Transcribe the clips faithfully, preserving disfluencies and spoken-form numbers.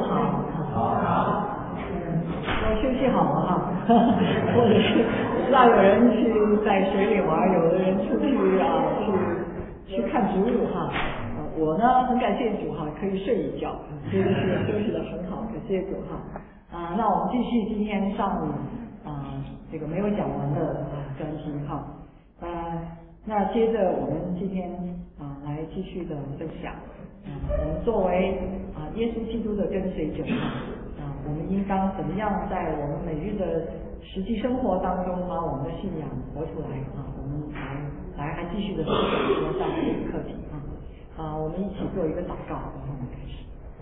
好，都休息好了哈，或者是知道有人去在水里玩，有的人出去啊去去看植物哈。呃，我呢很感谢主哈，可以睡一觉，真的是休息得很好，感谢主哈。啊、呃，那我们继续今天上午啊、呃、这个没有讲完的啊专题哈。呃，那接着我们今天啊、呃、来继续的分享。啊、呃，我们作为啊、呃、耶稣基督的跟随者哈。我们应当怎么样在我们每日的实际生活当中把我们的信仰活出来啊？我们来来还继续的分享说上这个课题啊啊！我们一起做一个祷告，然后我们开始。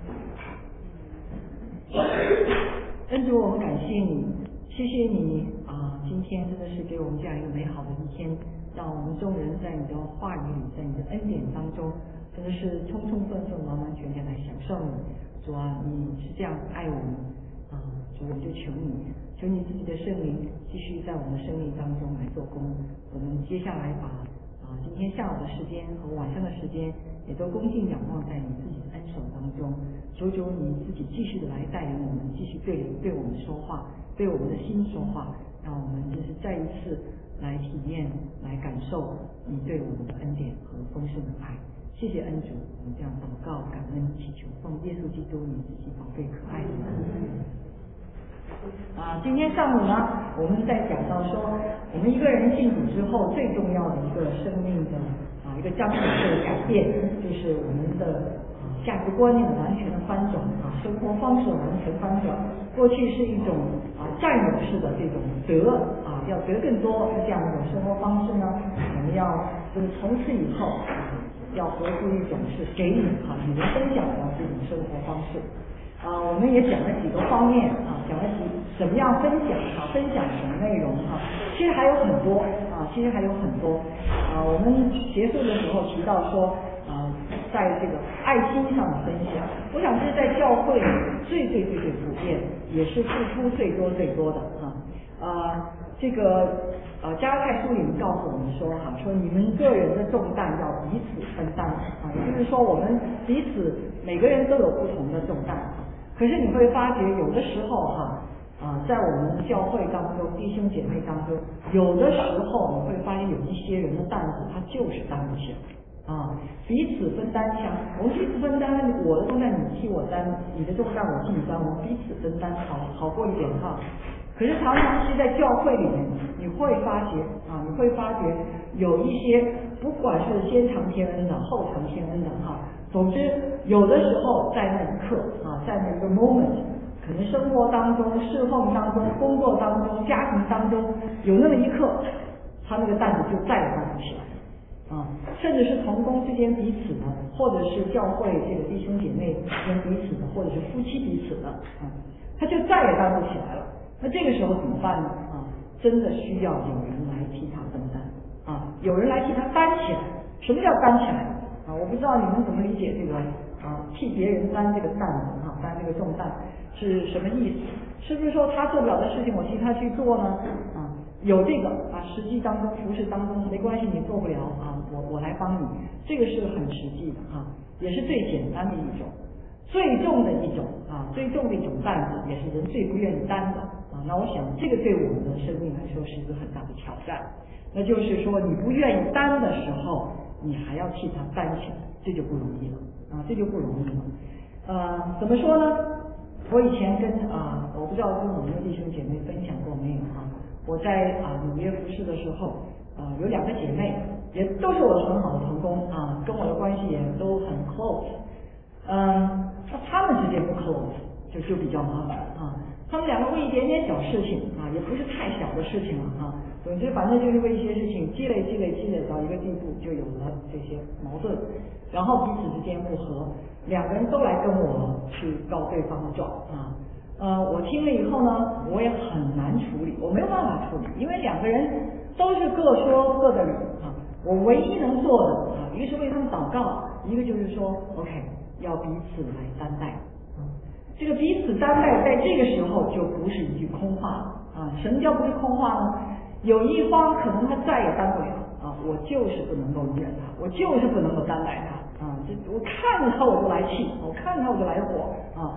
恩主，我们感谢你，谢谢你啊！今天真的是给我们这样一个美好的一天，让我们众人在你的话语里，在你的恩典当中，真的是充充分分、完完全全来享受你。主啊，你是这样爱我们啊！主，我就求你，求你自己的圣灵继续在我们的生命当中来做工。我们接下来把啊今天下午的时间和晚上的时间，也都恭敬仰望在你自己的恩手当中。求求你自己继续的来带领我们，继续对对我们说话，对我们的心说话，让我们就是再一次来体验、来感受你对我们的恩典和丰盛的爱。谢谢恩主，我们这样祷告、感恩、祈求，奉耶稣基督你自己宝贝可爱的名。啊，今天上午呢，我们在讲到说，我们一个人信主之后，最重要的一个生命的啊一个彰显的改变，就是我们的啊价值观念的完全的翻转啊，生活方式的完全翻转。过去是一种啊占有式的这种得啊，要得更多这样一种生活方式呢，我们要就是从此以后。要活出一种是给你哈与人分享的这种生活方式啊，我们也讲了几个方面啊，讲了几怎么样分享啊，分享什么内容哈、啊，其实还有很多啊，其实还有很多啊。我们结束的时候提到说啊，在这个爱心上的分享，我想这是在教会里最最最最普遍，也是付出最多最多的啊啊。这个呃，加拉太书里面告诉我们说哈，说你们个人的重担要彼此分担啊，也就是说我们彼此每个人都有不同的重担啊。可是你会发觉有的时候哈啊，在我们教会当中，弟兄姐妹当中，有的时候你会发现有一些人的担子他就是担不起来啊，彼此分担下，我们彼此分担，我的重担你替我担，你的重担我替你担，我们彼此分担，好好过一点哈。可是常常是在教会里面，你会发觉啊，你会发觉有一些不管是先尝天恩的、后尝天恩的哈，总之有的时候在那一刻啊，在那个 moment， 可能生活当中、侍奉当中、工作当中、家庭当中，有那么一刻，他那个担子就再也担不起来啊，甚至是同工之间彼此的，或者是教会这个弟兄姐妹跟彼此的，或者是夫妻彼此的啊，他就再也担不起来了。那这个时候怎么办呢？啊，真的需要有人来替他分担啊，有人来替他担起来。什么叫担起来啊？我不知道你们怎么理解这个啊，替别人担这个担子哈，担这个重担是什么意思？是不是说他做不了的事情，我替他去做呢？啊，有这个啊，实际当中服侍当中没关系，你做不了啊，我我来帮你，这个是很实际的啊，也是最简单的一种。最重的一种啊，最重的一种担子，也是人最不愿意担的啊。那我想，这个对我们的生命来说是一个很大的挑战。那就是说，你不愿意担的时候，你还要替他担起来，这就不容易了啊，这就不容易了。呃，怎么说呢？我以前跟啊，我不知道跟我们的弟兄姐妹分享过没有啊？我在啊纽约服侍的时候，啊有两个姐妹，也都是我的很好的同工啊，跟我的关系也都很 close。嗯，那他们之间不 close 就就比较麻烦啊。他们两个为一点点小事情啊，也不是太小的事情了啊。总之，反正就是为一些事情积累、积累、积累到一个地步，就有了这些矛盾，然后彼此之间不和，两个人都来跟我去告对方的状啊。呃，我听了以后呢，我也很难处理，我没有办法处理，因为两个人都是各说各的理啊。我唯一能做的啊，一个是为他们祷告，一个就是说 ，OK。要彼此来担待啊，这个彼此担待，在这个时候就不是一句空话啊。什么叫不是空话呢？有一方可能他再也担不了啊，我就是不能够容忍他，我就是不能够担待他啊。这我看着他我就来气，我看着他我就来火啊。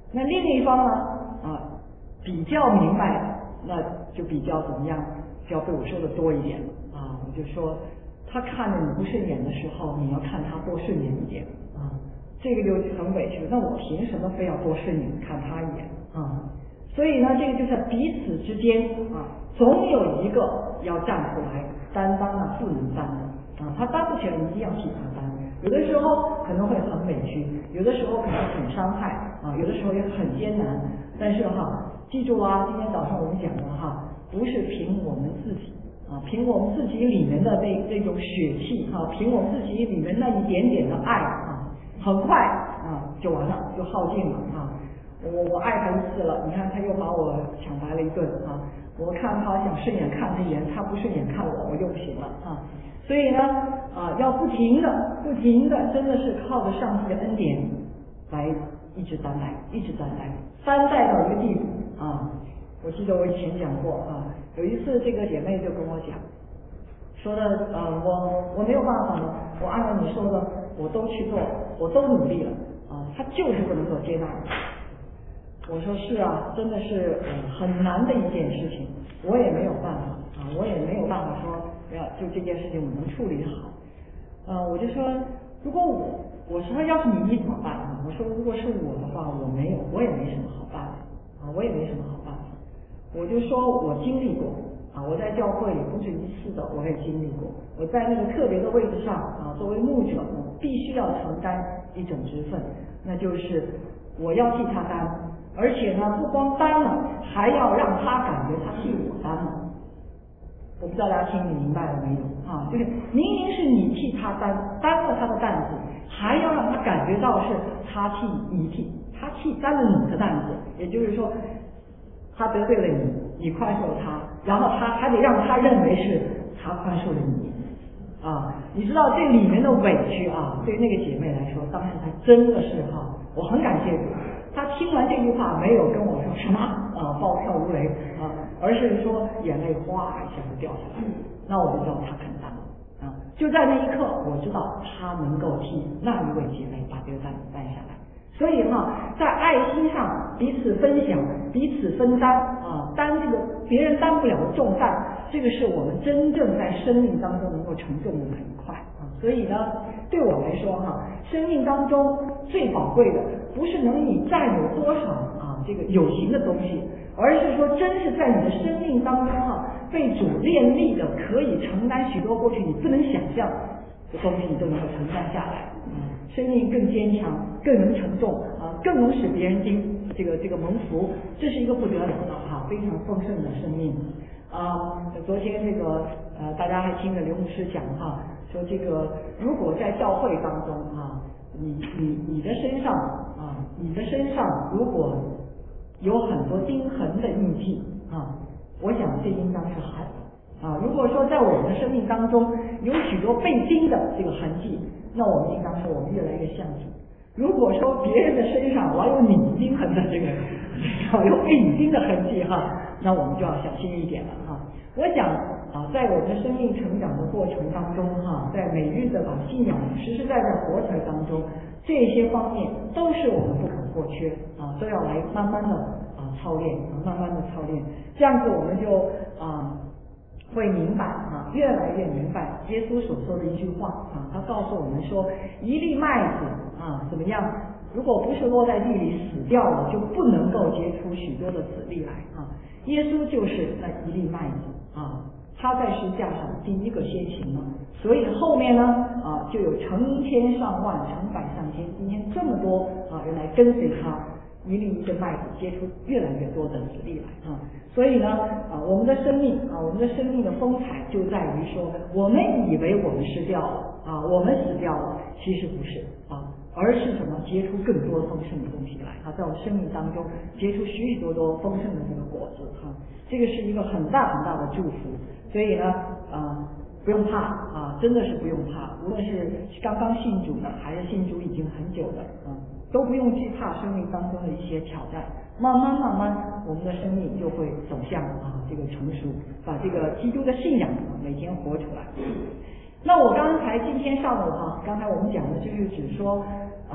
那另一方呢啊比较明白，那就比较怎么样，就要被我说的多一点啊。我就说他看着你不顺眼的时候，你要看他多顺眼一点啊。这个就很委屈，那我凭什么非要多顺眼看他一眼啊？所以呢，这个就是彼此之间啊，总有一个要站出来担当啊，不能担的啊，他担不起来，一定要替他担。有的时候可能会很委屈，有的时候可能很伤害啊，有的时候也很艰难。但是哈，记住啊，今天早上我们讲的哈，不是凭我们自己啊，凭我们自己里面的那那种血气哈，凭我们自己里面那一点点的爱啊，很快啊就完了，就耗尽了啊。我我爱他一次了，你看他又把我抢白了一顿啊！我看他想顺眼看他一眼，他不顺眼看我，我就不行了啊！所以呢啊，要不停的、不停的，真的是靠着上帝的恩典来一直担待，一直担待，担待到一个地步啊！我记得我以前讲过啊，有一次这个姐妹就跟我讲，说的呃，我我没有办法了，我按照你说的我都去做，我都努力了啊，他就是不能够接纳我。我说是啊，真的是呃很难的一件事情，我也没有办法啊，我也没有办法说要就这件事情我能处理好。呃，我就说，如果我我说要是你怎么办啊？我说如果是我的话，我没有，我也没什么好办法啊，我也没什么好办法。我就说我经历过啊，我在教会里不止一次的，我也经历过。我在那个特别的位置上啊，作为牧者，我必须要承担一种职分，那就是我要替他担。而且呢，不光担了，还要让他感觉他替我担了。我不知道大家听你明白了没有啊？就是明明是你替他担担了他的担子，还要让他感觉到是他替你替他替担了你的担子。也就是说，他得罪了你，你宽恕了他，然后他还得让他认为是他宽恕了你啊！你知道这里面的委屈啊，对那个姐妹来说，当时她真的是哈、啊，我很感谢你。他听完这句话，没有跟我说什么啊暴跳如雷啊，而是说眼泪哗一下就掉下来。那我就知道他肯担了啊！就在那一刻，我知道他能够替那一位姐妹把这个担子担下来。所以哈，在爱心上彼此分享、彼此分担啊，担这个别人担不了的重担，这个是我们真正在生命当中能够承重的那一块啊。所以呢，对我来说哈，生命当中最宝贵的不是能你占有多少啊这个有形的东西，而是说真是在你的生命当中哈，被主炼力的，可以承担许多过去你不能想象的东西，你都能够承担下来。生命更坚强，更能承重啊，更能使别人经这个这个蒙福，这是一个不得了的哈，非常丰盛的生命啊。昨天这个呃，大家还听着刘牧师讲哈，说这个如果在教会当中啊，你你你的身上啊，你的身上如果有很多钉痕的印记啊，我想这应当是好的啊。如果说在我们的生命当中有许多被钉的这个痕迹，那我们应当说我们越来越像主。如果说别人的身上老有你钉痕的这个，老有被你钉的痕迹哈，那我们就要小心一点了哈。我想啊，在我们的生命成长的过程当中哈，在每日的把信仰实实在在活出来当中，这些方面都是我们不可或缺啊，都要来慢慢的啊操练啊，慢慢的操练，这样子我们就啊。会明白啊，越来越明白耶稣所说的一句话啊，他告诉我们说，一粒麦子啊怎么样？如果不是落在地里死掉了，就不能够结出许多的子粒来啊。耶稣就是那一粒麦子啊，他在十字架上第一个先行了，所以后面呢啊就有成千上万、成百上千，今天这么多啊人来跟随他。一粒一个麦子结出越来越多的子粒来啊，所以呢啊，我们的生命啊，我们的生命的风采就在于说，我们以为我们失掉了啊，我们死掉了，其实不是啊，而是什么？结出更多丰盛的东西来啊，在我生命当中结出许许多多丰盛的这个果子哈、啊，这个是一个很大很大的祝福，所以呢啊。不用怕啊，真的是不用怕，无论是刚刚信主的，还是信主已经很久的啊，都不用惧怕生命当中的一些挑战。慢慢慢慢，我们的生命就会走向啊这个成熟，把这个基督的信仰啊每天活出来。那我刚才今天上午哈、啊，刚才我们讲的就是指说啊，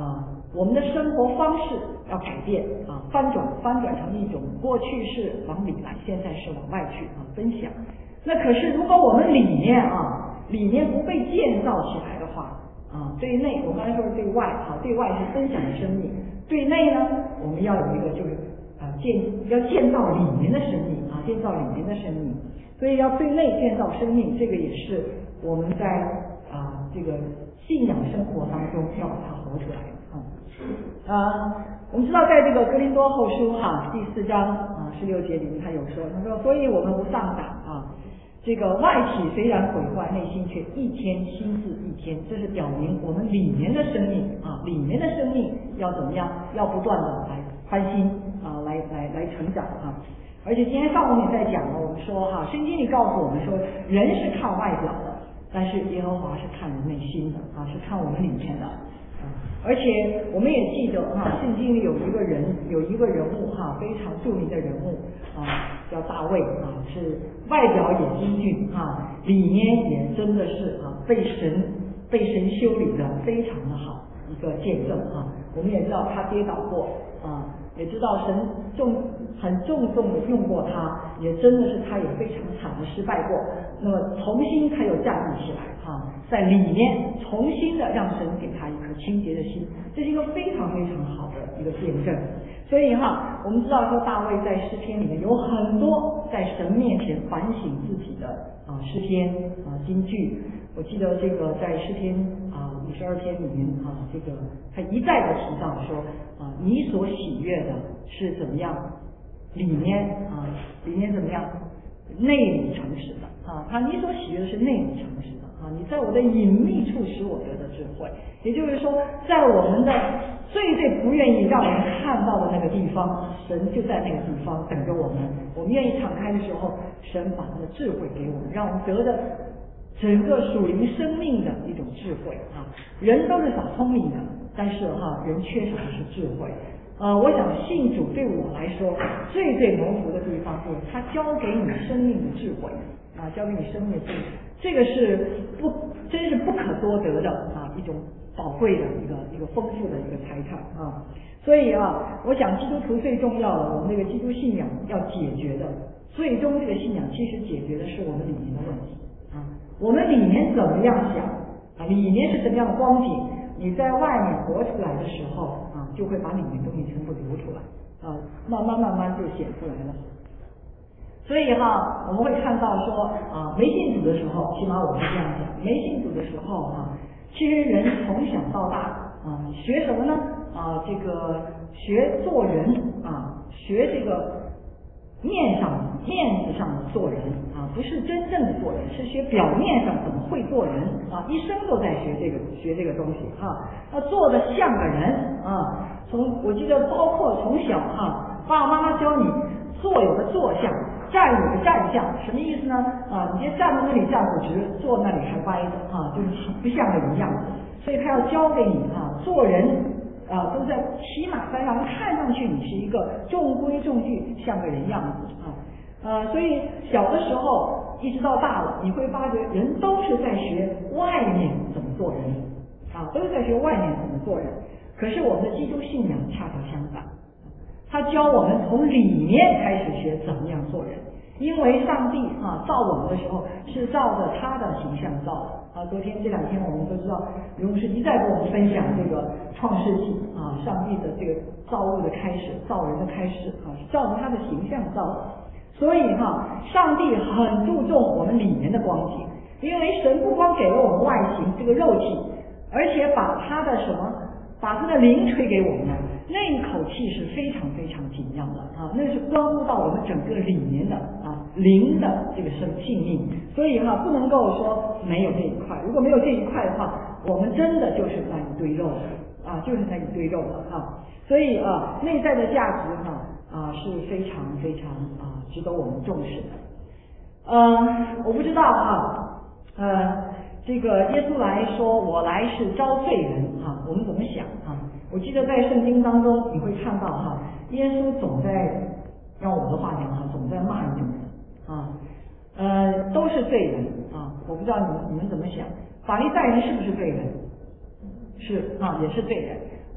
我们的生活方式要改变啊，翻转翻转成一种过去是往里来，现在是往外去啊分享。那可是如果我们里面啊里面不被建造起来的话啊，对内我刚才说是对外啊，对外是分享的生命，对内呢我们要有一个就是啊建要建造里面的生命啊，建造里面的生命，所以要对内建造生命，这个也是我们在啊这个信仰生活当中要把它活出来啊。啊，我们知道在这个哥林多后书哈第四章啊十六节里面他有说，他说所以我们不上胆啊，这个外体虽然毁坏，内心却一天新似一天，这是表明我们里面的生命啊，里面的生命要怎么样？要不断的来翻新啊，来来来成长啊。而且今天上午也在讲了，我们说哈，圣经里告诉我们说，人是看外表的，但是耶和华是看人内心的啊，是看我们里面的。而且我们也记得哈，圣经里有一个人，有一个人物哈，非常著名的人物啊，叫大卫啊，是外表也英俊啊，里面也真的是啊，被神被神修理的非常的好一个见证啊。我们也知道他跌倒过啊，也知道神重很重重的用过他，也真的是他也非常惨的失败过，那么重新他又站立起来啊，在里面重新的让神给他一颗清洁的心，这是一个非常非常好的一个见证。所以哈，我们知道说大卫在诗篇里面有很多在神面前反省自己的啊诗篇啊金句。我记得这个在诗篇啊五十二篇里面啊，这个他一再的提到说啊，你所喜悦的是怎么样，里面啊里面怎么样，内里诚实的啊，他你所喜悦的是内里诚实的啊，你在我的隐秘处使我得的智慧，也就是说，在我们的最最不愿意让人看到的那个地方，神就在那个地方等着我们。我们愿意敞开的时候，神把他的智慧给我们，让我们得的整个属灵生命的一种智慧啊。人都是小聪明的，但是哈、啊，人缺少的是智慧。呃，我想信主对我来说最最蒙福的地方是，他教给你生命的智慧啊，教给你生命的智慧，这个是不真是不可多得的啊，一种宝贵的一个一个丰富的一个财产啊。所以啊，我想基督徒最重要的，我们这个基督信仰要解决的，最终这个信仰其实解决的是我们里面的问题啊，我们里面怎么样想啊，里面是什么样的光景，你在外面活出来的时候啊，就会把里面东西全部流出来啊，慢慢慢慢就显出来了。所以哈，我们会看到说啊，没信主的时候，起码我是这样讲，没信主的时候哈，其实人从小到大啊，学什么呢？啊，这个学做人啊，学这个面上面子上的做人啊，不是真正的做人，是学表面上怎么会做人啊，一生都在学这个学这个东西啊，要做的像个人啊。从我记得包括从小哈，爸爸妈妈教你坐有个坐相，站有个站相，什么意思呢？啊，你这站在那里站不直，坐那里还歪的啊，就是不像个人样子。所以他要教给你啊，做人啊，都在起码在让人看上去你是一个中规中矩，像个人样子啊。呃，所以小的时候一直到大了，你会发觉人都是在学外面怎么做人啊，都是在学外面怎么做人。可是我们的基督信仰恰恰相反，他教我们从里面开始学怎么样做人。因为上帝啊造我们的时候是照着他的形象造的啊。昨天这两天我们都知道，刘牧师一再跟我们分享这个创世纪啊，上帝的这个造物的开始，造人的开始啊，是照着他的形象造的。所以哈、啊，上帝很注重我们里面的光景，因为神不光给了我们外形这个肉体，而且把他的什么，把他的灵吹给我们，那一口气是非常非常紧要的啊，那是关乎到我们整个里面的啊灵的这个生性命。所以哈、啊，不能够说没有这一块，如果没有这一块的话，我们真的就是在一堆肉的啊，就是在一堆肉的啊。所以啊，内在的价值哈 啊, 啊是非常非常啊值得我们重视的。呃，我不知道哈、啊，呃，这个耶稣来说，我来是招罪人啊，我们怎么想啊？我记得在圣经当中你会看到哈、啊，耶稣总在，用我的话讲哈，总在骂你们啊，呃，都是罪人啊。我不知道你们你们怎么想，法利赛人是不是罪人？是啊，也是罪人啊。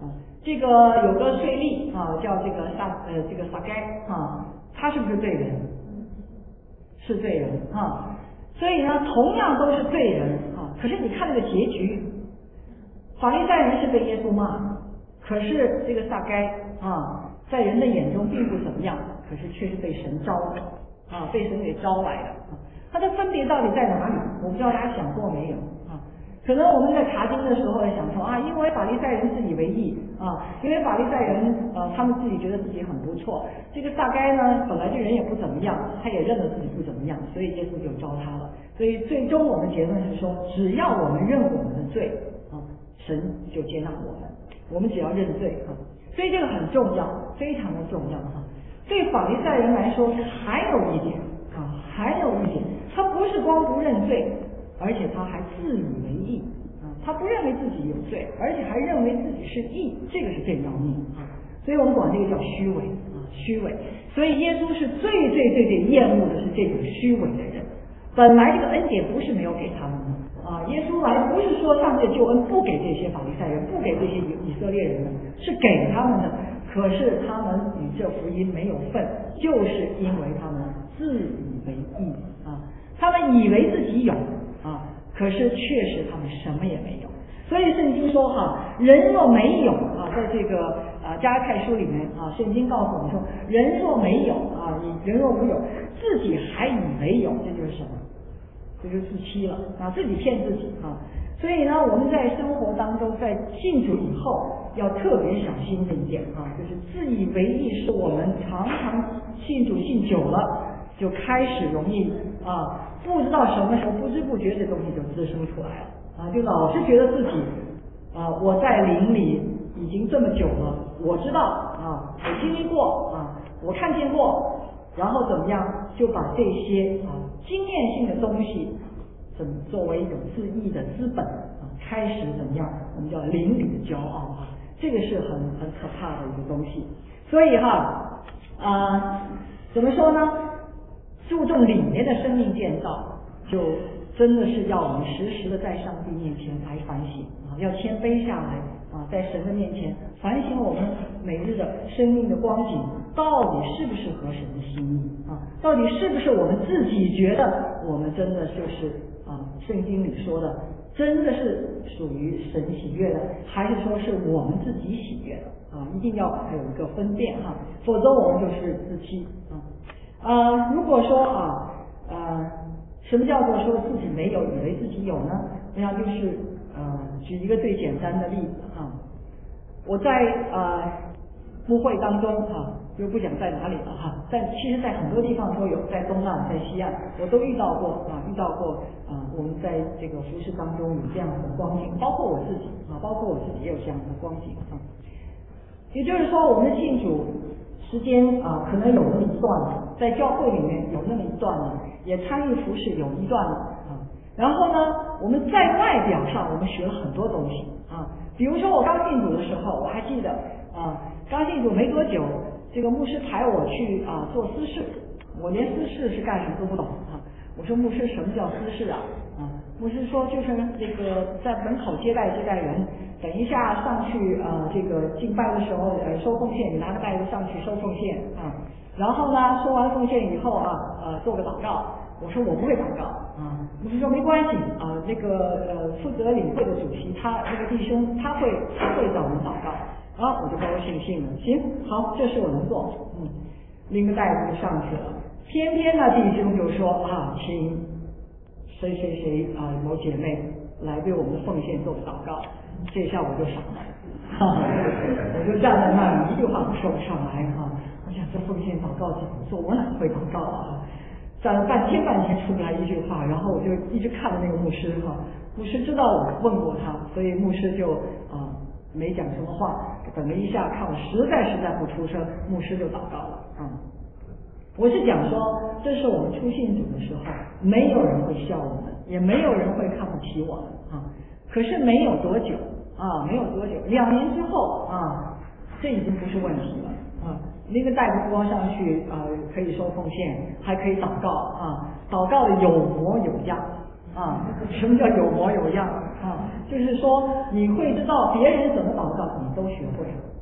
这个有个税吏啊，叫这个撒呃这个撒该啊，他是不是罪人？是罪人啊。所以呢，同样都是罪人啊，可是你看那个结局，法利赛人是被耶稣骂，可是这个撒该啊，在人的眼中并不怎么样，可是却是被神招的啊，被神给招来的啊。它的分别到底在哪里？我不知道大家想过没有啊？可能我们在查经的时候想说啊，因为法利赛人自以为义啊，因为法利赛人呃他们自己觉得自己很不错，这个撒该呢本来这人也不怎么样，他也认得自己不怎么样，所以耶稣就招他了。所以最终我们结论是说，只要我们认我们的罪啊，神就接纳我们，我们只要认罪啊，所以这个很重要，非常的重要哈。对法利赛人来说还有一点啊，还有一点，他不是光不认罪，而且他还自以为义啊，他不认为自己有罪，而且还认为自己是义，这个是最要命啊。所以我们管这个叫虚伪啊，虚伪。所以耶稣是最最最最厌恶的是这种虚伪的人。本来这个恩典不是没有给他们的啊，耶稣来不是说上帝的救恩不给这些法利赛人，不给这些以以色列人的，是给他们的。可是他们与这福音没有份，就是因为他们自以为义啊，他们以为自己有啊，可是确实他们什么也没有。所以圣经说哈，人若没有啊，在这个啊加拉太书里面啊，圣经告诉我们说，人若没有啊，你人若无有，自己还以为有，这就是什么？这就是自欺了啊，自己骗自己啊。所以呢，我们在生活当中，在信主以后，要特别小心这一点啊，就是自以为义，是我们常常信主信久了，就开始容易啊，不知道什么时候不知不觉这东西就滋生出来了啊，就老是觉得自己啊，我在灵里已经这么久了，我知道啊，我经历过啊，我看见过，然后怎么样，就把这些啊经验性的东西。怎么作为一种自义的资本啊，开始怎么样？我们叫灵里的骄傲啊，这个是很很可怕的一个东西。所以哈，啊，怎么说呢？注重里面的生命建造，就真的是要我们时时的在上帝面前来反省啊，要谦卑下来啊，在神的面前反省我们每日的生命的光景，到底是不是合神的心意啊？到底是不是我们自己觉得我们真的就是啊，圣经里说的真的是属于神喜悦的，还是说是我们自己喜悦的啊？一定要有一个分辨哈，否则我们就是自欺啊。呃，如果说啊，呃，什么叫做说自己没有，以为自己有呢？那样就是呃，举一个最简单的例子哈，我在呃牧会当中哈，就不讲在哪里了哈，但其实在很多地方都有，在东岸，在西岸，我都遇到过啊，遇到过啊，我们在这个服事当中有这样的光景，包括我自己啊，包括我自己也有这样的光景啊。也就是说，我们的信主时间啊，可能有那么一段了，在教会里面有那么一段了，也参与服事有一段了啊。然后呢，我们在外表上我们学了很多东西啊，比如说我刚信主的时候，我还记得啊，刚信主没多久，这个牧师派我去啊做私事，我连私事是干什么都不懂啊。我说牧师，什么叫私事啊？啊，牧师说就是这个在门口接待接待人，等一下上去呃这个敬拜的时候呃收奉献，你拿个袋子上去收奉献啊，然后呢收完奉献以后啊呃做个祷告。我说我不会祷告啊，牧师说没关系啊，那个呃负责领会的主席他那个弟兄他会他会找人祷告，啊我就高高兴兴了，行好，这事我能做，嗯，拎个袋子就上去了。偏偏呢弟兄就说啊，请谁谁谁啊某姐妹来为我们的奉献做个祷告，这下我就傻了，哈哈，我就站在那里一句话都说不上来哈，我想这奉献祷告怎么做，我哪会祷告啊？站了半天半天出不来一句话，然后我就一直看着那个牧师哈，牧师知道我问过他，所以牧师就啊、呃、没讲什么话，等了一下看我实在实在不出声，牧师就祷告了啊、嗯。我是讲说，这是我们初信主的时候，没有人会笑我们，也没有人会看不起我们啊。可是没有多久啊，没有多久，两年之后啊，这已经不是问题了啊。那个袋子装上去啊、呃，可以收奉献，还可以祷告啊，祷告的有模有样啊。什么叫有模有样啊？就是说你会知道别人怎么祷告，你都学会了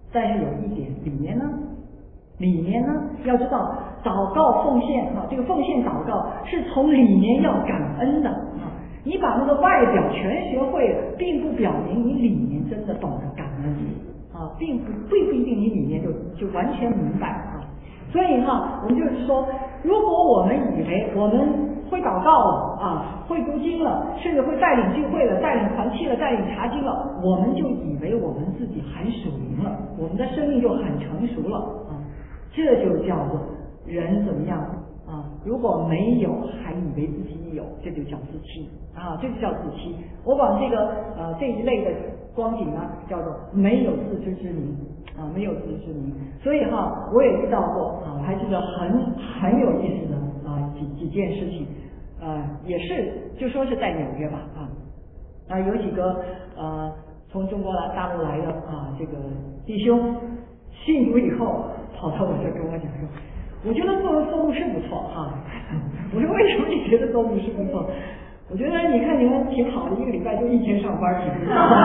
但是有一点，里面呢，里面呢，要知道祷告奉献啊，这个奉献祷告是从里面要感恩的啊。你把那个外表全学会了，并不表明你里面真的懂得感恩啊，并不并不一定你里面就就完全明白啊。所以哈，我们就是说，如果我们以为我们会祷告了啊，会读经了，甚至会带领聚会了，带领团契了，带领查经了，我们就以为我们自己很属灵了，我们的生命就很成熟了啊。这就叫做人怎么样啊？如果没有，还以为自己有，这就叫自欺啊，这就叫自欺。我把这个呃这一类的光景呢，叫做没有自知之明啊，没有自知之明。所以哈，我也遇到过啊，我还记得很很有意思的啊几几件事情，呃，也是就说是在纽约吧啊啊，有几个呃从中国来大陆来的啊这个弟兄信主以后，跑到我这跟我讲说，我觉得做做牧师不错哈、啊。我说为什么你觉得做牧师不错？我觉得你看你们挺好的，一个礼拜就一天上班去。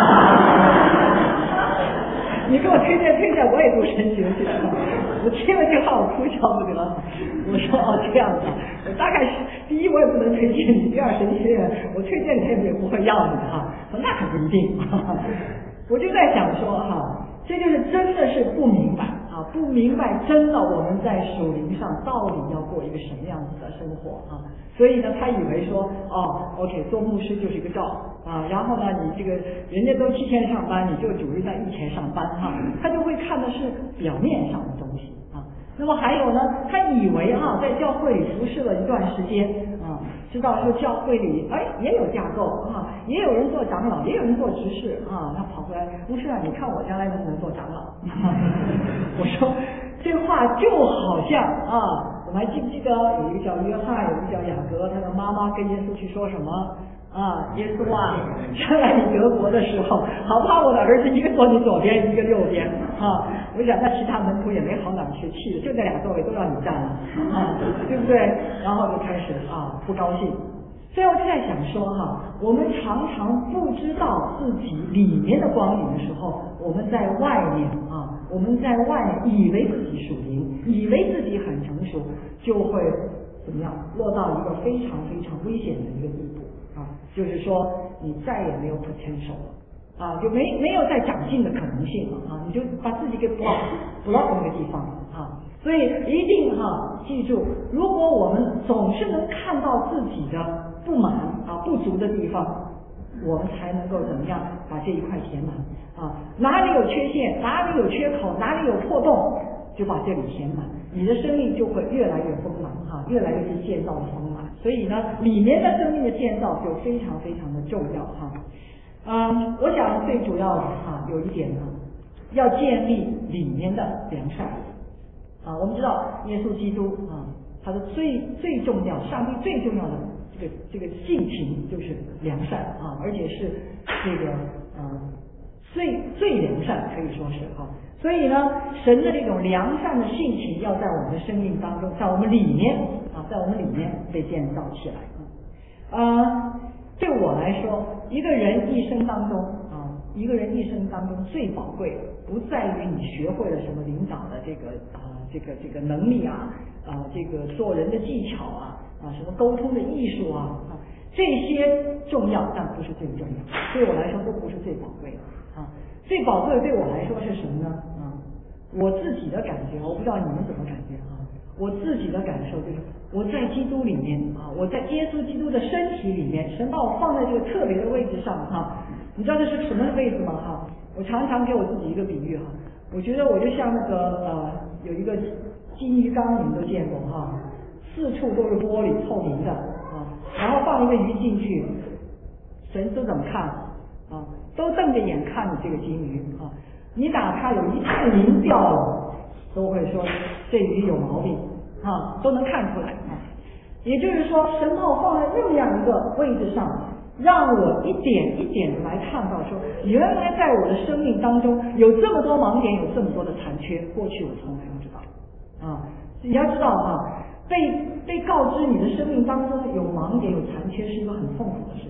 你给我推荐推荐，我也读神学去。我听了这话，我哭笑不得。我说哦这样子，我大概是第一我也不能推荐你，第二神学院我推荐你也不会要你的哈。说那可不一定。我就在想说哈，这就是真的是不明白啊，不明白真的我们在属灵上到底要过一个什么样子的生活啊。所以呢，他以为说哦 ，OK， 做牧师就是一个照啊，然后呢，你这个人家都七天上班，你就主日在一天上班哈，他就会看的是表面上的东西啊。那么还有呢，他以为哈、啊，在教会里服侍了一段时间啊，知道说教会里哎也有架构啊，也有人做长老，也有人做执事啊，他跑回来，牧师啊，你看我将来能不能做长老？我说这话就好像啊。我们还记不记得有一个叫约翰，有一个叫雅各，他的妈妈跟耶稣去说什么啊？耶稣啊，将来你得国的时候，好怕我的儿子一个坐你左边，一个右边啊！我想那其他门徒也没好哪去，气的就这俩座位都让你占了啊，对不对？然后就开始啊不高兴。所以我就在想说哈，我们常常不知道自己里面的光景的时候，我们在外面啊，我们在外面以为自己属灵，以为自己很成熟，就会怎么样落到一个非常非常危险的一个地步啊，就是说你再也没有 potential 了啊，就没没有再长进的可能性了啊，你就把自己给 block block 那个地方啊。所以一定哈、啊、记住，如果我们总是能看到自己的不满啊不足的地方，我们才能够怎么样把这一块填满啊？哪里有缺陷，哪里有缺口，哪里有破洞，就把这里填满，你的生命就会越来越丰满啊，越来越是建造的丰满。所以呢，里面的生命的建造就非常非常的重要哈。嗯，我想最主要的哈有一点呢，要建立里面的良善。啊，我们知道耶稣基督啊，他的最最重要，上帝最重要的这个这个性情就是良善啊，而且是这个呃最最良善，可以说是啊。所以呢，神的这种良善的性情要在我们的生命当中，在我们里面啊，在我们里面被建造起来啊。呃，对我来说，一个人一生当中啊，一个人一生当中最宝贵的，不在于你学会了什么领导的这个啊。这个这个能力啊，啊，这个做人的技巧啊，啊，什么沟通的艺术啊，啊，这些重要，但不是最重要。对我来说，都不是最宝贵的啊。最宝贵的对我来说是什么呢？啊，我自己的感觉，我不知道你们怎么感觉啊。我自己的感受就是，我在基督里面啊，我在耶稣基督的身体里面，神把我放在这个特别的位置上哈、啊。你知道这是什么位置吗？哈、啊，我常常给我自己一个比喻哈、啊，我觉得我就像那个呃。有一个金鱼缸，你们都见过哈、啊，四处都是玻璃透明的啊，然后放一个鱼进去，神都怎么看啊？都瞪着眼看你这个金鱼啊，你哪怕有一片鳞掉了，都会说这鱼有毛病啊，都能看出来啊。也就是说，神把我放在这样一个位置上，让我一点一点的来看到说，原来在我的生命当中有这么多盲点，有这么多的残缺，过去我从来不知道啊。你要知道啊，被被告知你的生命当中有盲点有残缺是一个很痛苦的事情，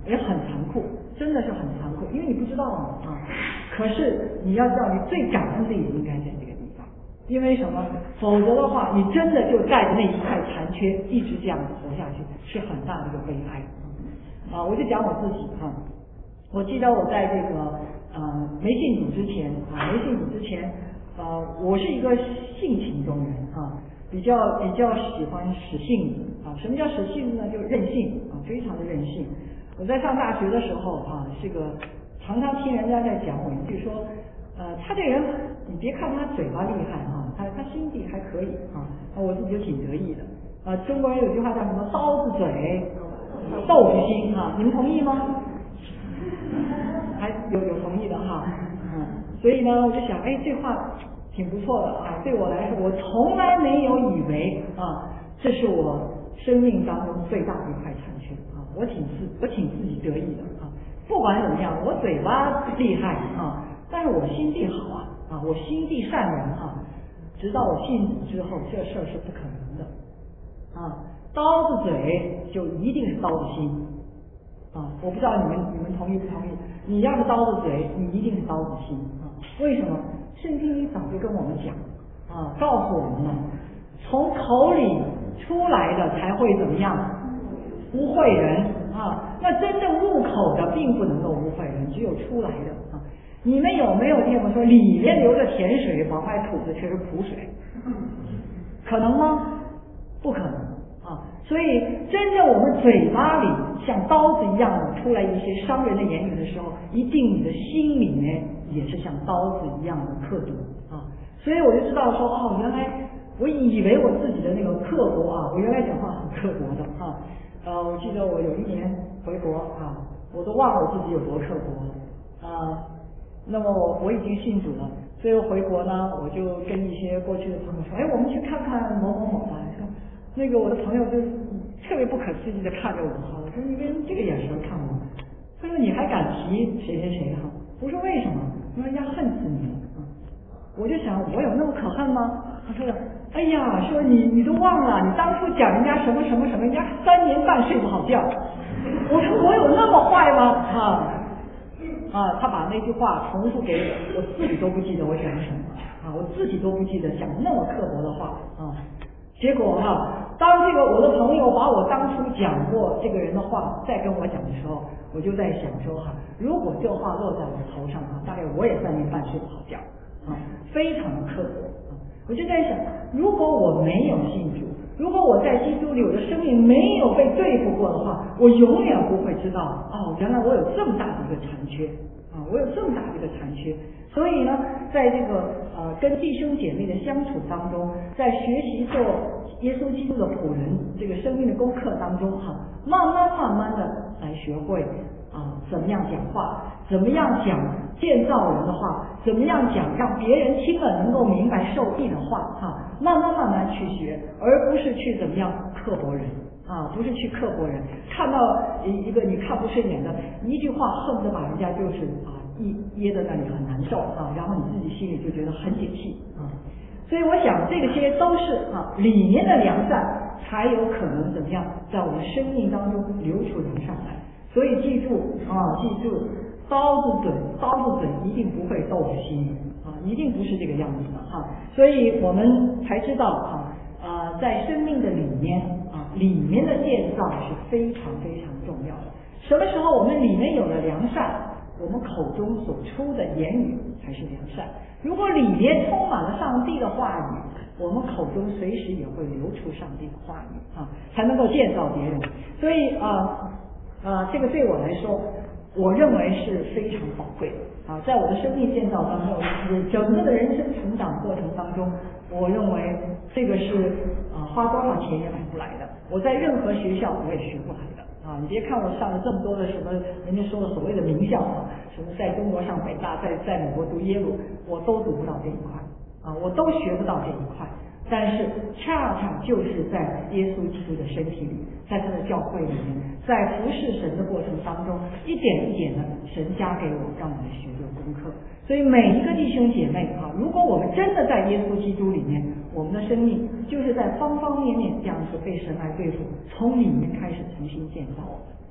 也很残酷，真的是很残酷，因为你不知道嘛啊。可是你要知道，你最感恩的也应该在这个地方，因为什么？否则的话，你真的就带着那一块残缺，一直这样活下去，是很大的一个悲哀啊！我就讲我自己哈、啊，我记得我在这个呃没信主之前啊，没信主之前，呃，我是一个性情中人啊。比较比较喜欢使性子啊，什么叫使性子呢？就任性啊，非常的任性。我在上大学的时候啊，这个常常听人家在讲我一句说，呃，他这人你别看他嘴巴厉害啊，他他心地还可以啊，我自己就挺得意的啊。中国人有句话叫什么？刀子嘴，豆腐心啊，你们同意吗？还有有同意的哈，嗯，所以呢，我就想，哎，这话挺不错的啊，对我来说，我从来没有以为啊，这是我生命当中最大的一块残缺啊，我挺自我挺自己得意的啊。不管怎么样，我嘴巴厉害啊，但是我心地好啊啊，我心地善良啊。直到我信主之后，这事儿是不可能的啊。刀子嘴就一定是刀子心啊！我不知道你们你们同意不同意？你要是刀子嘴，你一定是刀子心啊！为什么？圣经里早就跟我们讲啊，告诉我们了，从口里出来的才会怎么样？污秽人啊！那真正入口的并不能够污秽人，只有出来的啊！你们有没有听我说，里面流着甜水，往外吐的却是苦水？可能吗？不可能啊！所以，真正我们嘴巴里像刀子一样的出来一些伤人的言语的时候，一定你的心里面也是像刀子一样的刻毒啊！所以我就知道说，哦，原来我以为我自己的那个刻薄啊，我原来讲话很刻薄的啊。呃，我记得我有一年回国啊，我都忘了我自己有多刻薄了啊。那么我我已经信主了，所以我回国呢，我就跟一些过去的朋友说，哎，我们去看看某某某吧。说那个我的朋友就特别不可思议的看着我哈，我说你为什么这个眼神看我？他说你还敢提谁谁谁哈？我说为什么？他说人家恨死你了啊！我就想我有那么可恨吗？他说哎呀，说你你都忘了，你当初讲人家什么什么什么，人家三年半睡不好觉。我说我有那么坏吗？啊！啊，他把那句话重复给我，我自己都不记得我讲什么啊，我自己都不记得讲那么刻薄的话啊。结果哈、啊，当这个我的朋友把我当初讲过这个人的话再跟我讲的时候，我就在想说哈，如果这话落在我头上啊，大概我也三年半睡不好觉啊，非常的刻薄啊。我就在想，如果我没有信主，如果我在基督里我的生命没有被对付过的话，我永远不会知道哦，原来我有这么大的一个残缺啊，我有这么大的一个残缺。所以呢，在这个呃跟弟兄姐妹的相处当中，在学习做耶稣基督的仆人这个生命的功课当中哈、啊，慢慢慢慢的来学会啊怎么样讲话，怎么样讲建造人的话，怎么样讲让别人听了能够明白受益的话哈、啊，慢慢慢慢去学，而不是去怎么样刻薄人啊，不是去刻薄人，看到一个你看不顺眼的一句话，恨不得把人家就是啊一噎在那里很难受啊，然后你自己心里就觉得很解气啊。所以我想这个些都是啊里面的良善，才有可能怎么样在我们生命当中流出良善来。所以记住啊，记住刀子嘴，刀子嘴一定不会豆腐心啊，一定不是这个样子的哈、啊。所以我们才知道啊啊，在生命的里面啊，里面的建造是非常非常重要的。什么时候我们里面有了良善，我们口中所出的言语才是良善。如果里面充满了上帝的话语，我们口中随时也会流出上帝的话语啊，才能够建造别人。所以啊啊，这个对我来说，我认为是非常宝贵的啊，在我的生命建造当中，整个的人生成长过程当中，我认为这个是啊花多少钱也买不来的，我在任何学校我也学不来的。啊，你别看我上了这么多的什么人家说的所谓的名校啊，什么在中国上北大，在在美国读耶鲁，我都读不到这一块啊，我都学不到这一块。但是恰恰就是在耶稣基督的身体里，在他的教会里面，在服侍神的过程当中，一点一点的神加给我，让我来学这个功课。所以每一个弟兄姐妹啊，如果我们真的在耶稣基督里面，我们的生命就是在方方面面这样子被神来对付，从里面开始重新建造啊，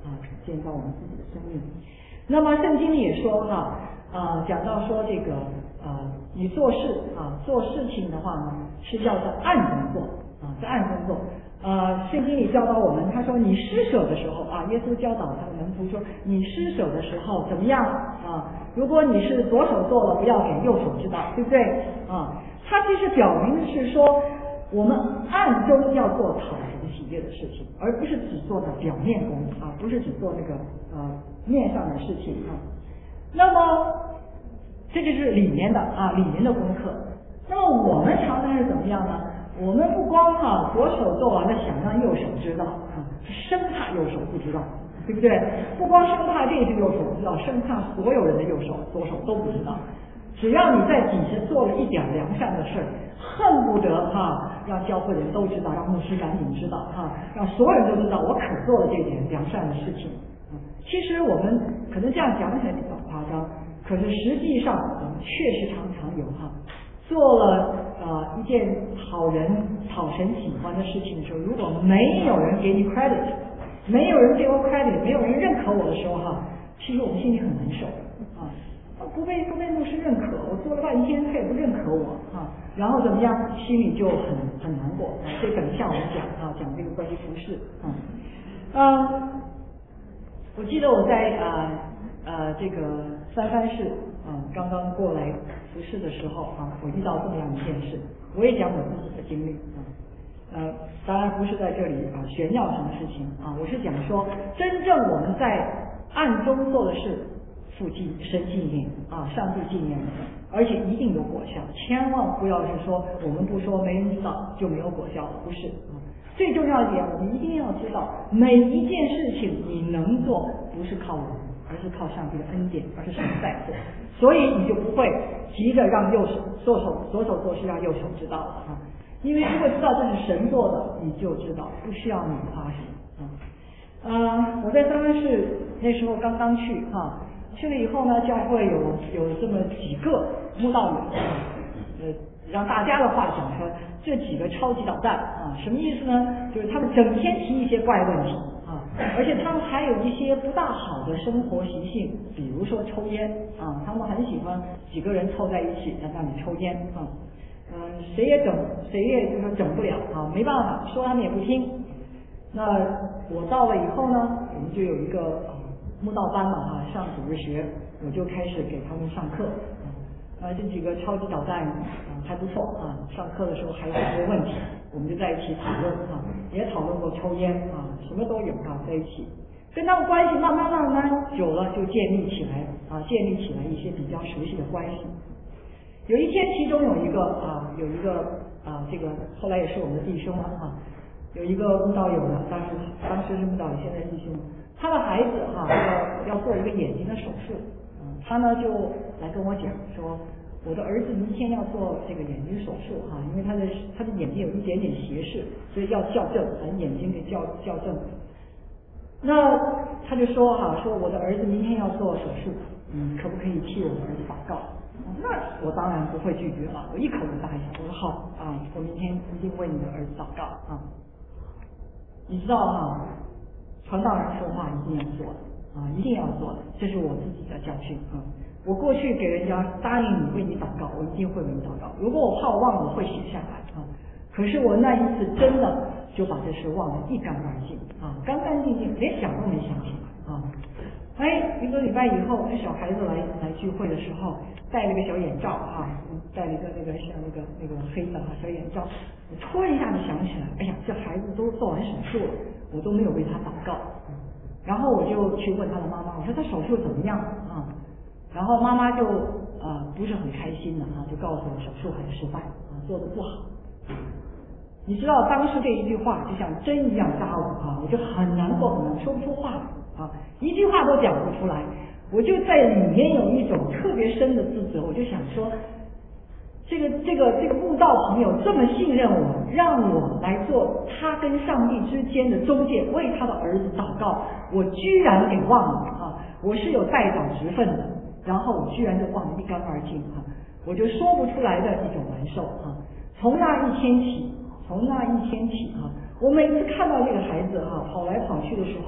建造我们自己的生命。那么圣经里也说哈，呃，讲到说这个呃，你做事啊，做事情的话呢，是叫做暗中做啊，在暗中做。呃，圣经里教导我们，他说你施舍的时候啊，耶稣教导他的门徒说，你施舍的时候怎么样啊？如果你是左手做了，不要给右手知道，对不对啊？他其实表明的是说，我们暗中要做讨神喜悦的事情，而不是只做的表面功啊，不是只做那个呃面上的事情啊。那么这就是里面的啊，里面的功课。那么我们常常是怎么样呢？我们不光哈、啊、左手做完了想让右手知道啊，生怕右手不知道，对不对？不光生怕这只右手不知道，生怕所有人的右手左手都不知道。只要你在底下做了一点良善的事儿，恨不得哈、啊、让教会人都知道，让牧师赶紧知道哈、啊，让所有人都知道我可做了这点良善的事情。嗯，其实我们可能这样讲起来比较夸张，可是实际上我们确实常常有哈、啊，做了呃一件讨人讨神喜欢的事情的时候，如果没有人给你 credit， 没有人给我 credit， 没有人认可我的时候哈、啊，其实我们心里很难受啊。不被不被牧师认可，我做了半天他也不认可我啊，然后怎么样，心里就很很难过啊。所以等一下我们讲啊，讲这个关于服事啊，嗯，我记得我在啊呃这个三藩市啊刚刚过来服事的时候啊，我遇到这么样一件事，我也讲我自己的经历啊，呃，当然不是在这里啊炫耀什么事情啊，我是讲说真正我们在暗中做的事。父纪生纪念啊，上帝纪念的，而且一定有果效，千万不要是说我们不说没人知道就没有果效了，不是啊。最重要一点，我们一定要知道，每一件事情你能做，不是靠我们，而是靠上帝的恩典，而是神在做，所以你就不会急着让右手左手左手做事让右手知道了啊，因为如果知道这是神做的，你就知道，不需要你发什么啊。呃，我在三藩市那时候刚刚去哈。啊去了以后呢，教会有有这么几个慕道友，呃，让大家的话讲说，这几个超级捣蛋啊，什么意思呢？就是他们整天提一些怪问题啊，而且他们还有一些不大好的生活习性，比如说抽烟啊，他们很喜欢几个人凑在一起在那里抽烟啊，嗯、呃，谁也整谁也就是整不了啊，没办法，说他们也不听。那我到了以后呢，我们就有一个。慕道班嘛哈，上主日学，我就开始给他们上课啊。呃，这几个超级捣蛋啊还不错啊，上课的时候还有很多问题，我们就在一起讨论啊，也讨论过抽烟啊，什么都有啊，在一起，跟他们关系慢慢慢慢久了就建立起来啊，建立起来一些比较熟悉的关系。有一天，其中有一个啊，有一个啊，这个后来也是我们的弟兄了啊，有一个慕道友呢，当时当时是慕道友，现在是弟兄。他的孩子哈、啊、要要做一个眼睛的手术，嗯，他呢就来跟我讲说，我的儿子明天要做这个眼睛手术哈、啊，因为他的他的眼睛有一点点斜视，所以要校正，把眼睛给校校正。那他就说哈、啊，说我的儿子明天要做手术，嗯，可不可以替我的儿子祷告？那我当然不会拒绝了，我一口就答应，我说好啊，我明天一定为你的儿子祷告啊。你知道哈、啊？传道人说话一定要做的啊，一定要做的，这是我自己的教训啊。我过去给人家答应你为你祷告，我一定会为你祷告。如果我怕我忘了，我会写下来啊。可是我那一次真的就把这事忘得一干二净啊，干干净净，连想都没想起来啊。哎，一个礼拜以后，那小孩子来来聚会的时候，戴了个小眼罩哈、啊，戴了一个那个像那个那个黑的哈小眼罩，我突然一下子想起来，哎呀，这孩子都做完手术了。我都没有为他祷告，然后我就去问他的妈妈，我说他手术怎么样啊？然后妈妈就呃不是很开心的啊，就告诉我手术很失败啊，做得不好。你知道当时这一句话就像针一样扎我啊，我就很难过，很难说不出话来啊，一句话都讲不出来，我就在里面有一种特别深的自责，我就想说。这个这个这个慕道朋友这么信任我，让我来做他跟上帝之间的中介，为他的儿子祷告，我居然给忘了啊！我是有代长职分的，然后我居然就忘得一干二净啊！我就说不出来的一种难受啊！从那一天起，从那一天起啊，我每次看到这个孩子哈、啊、跑来跑去的时候，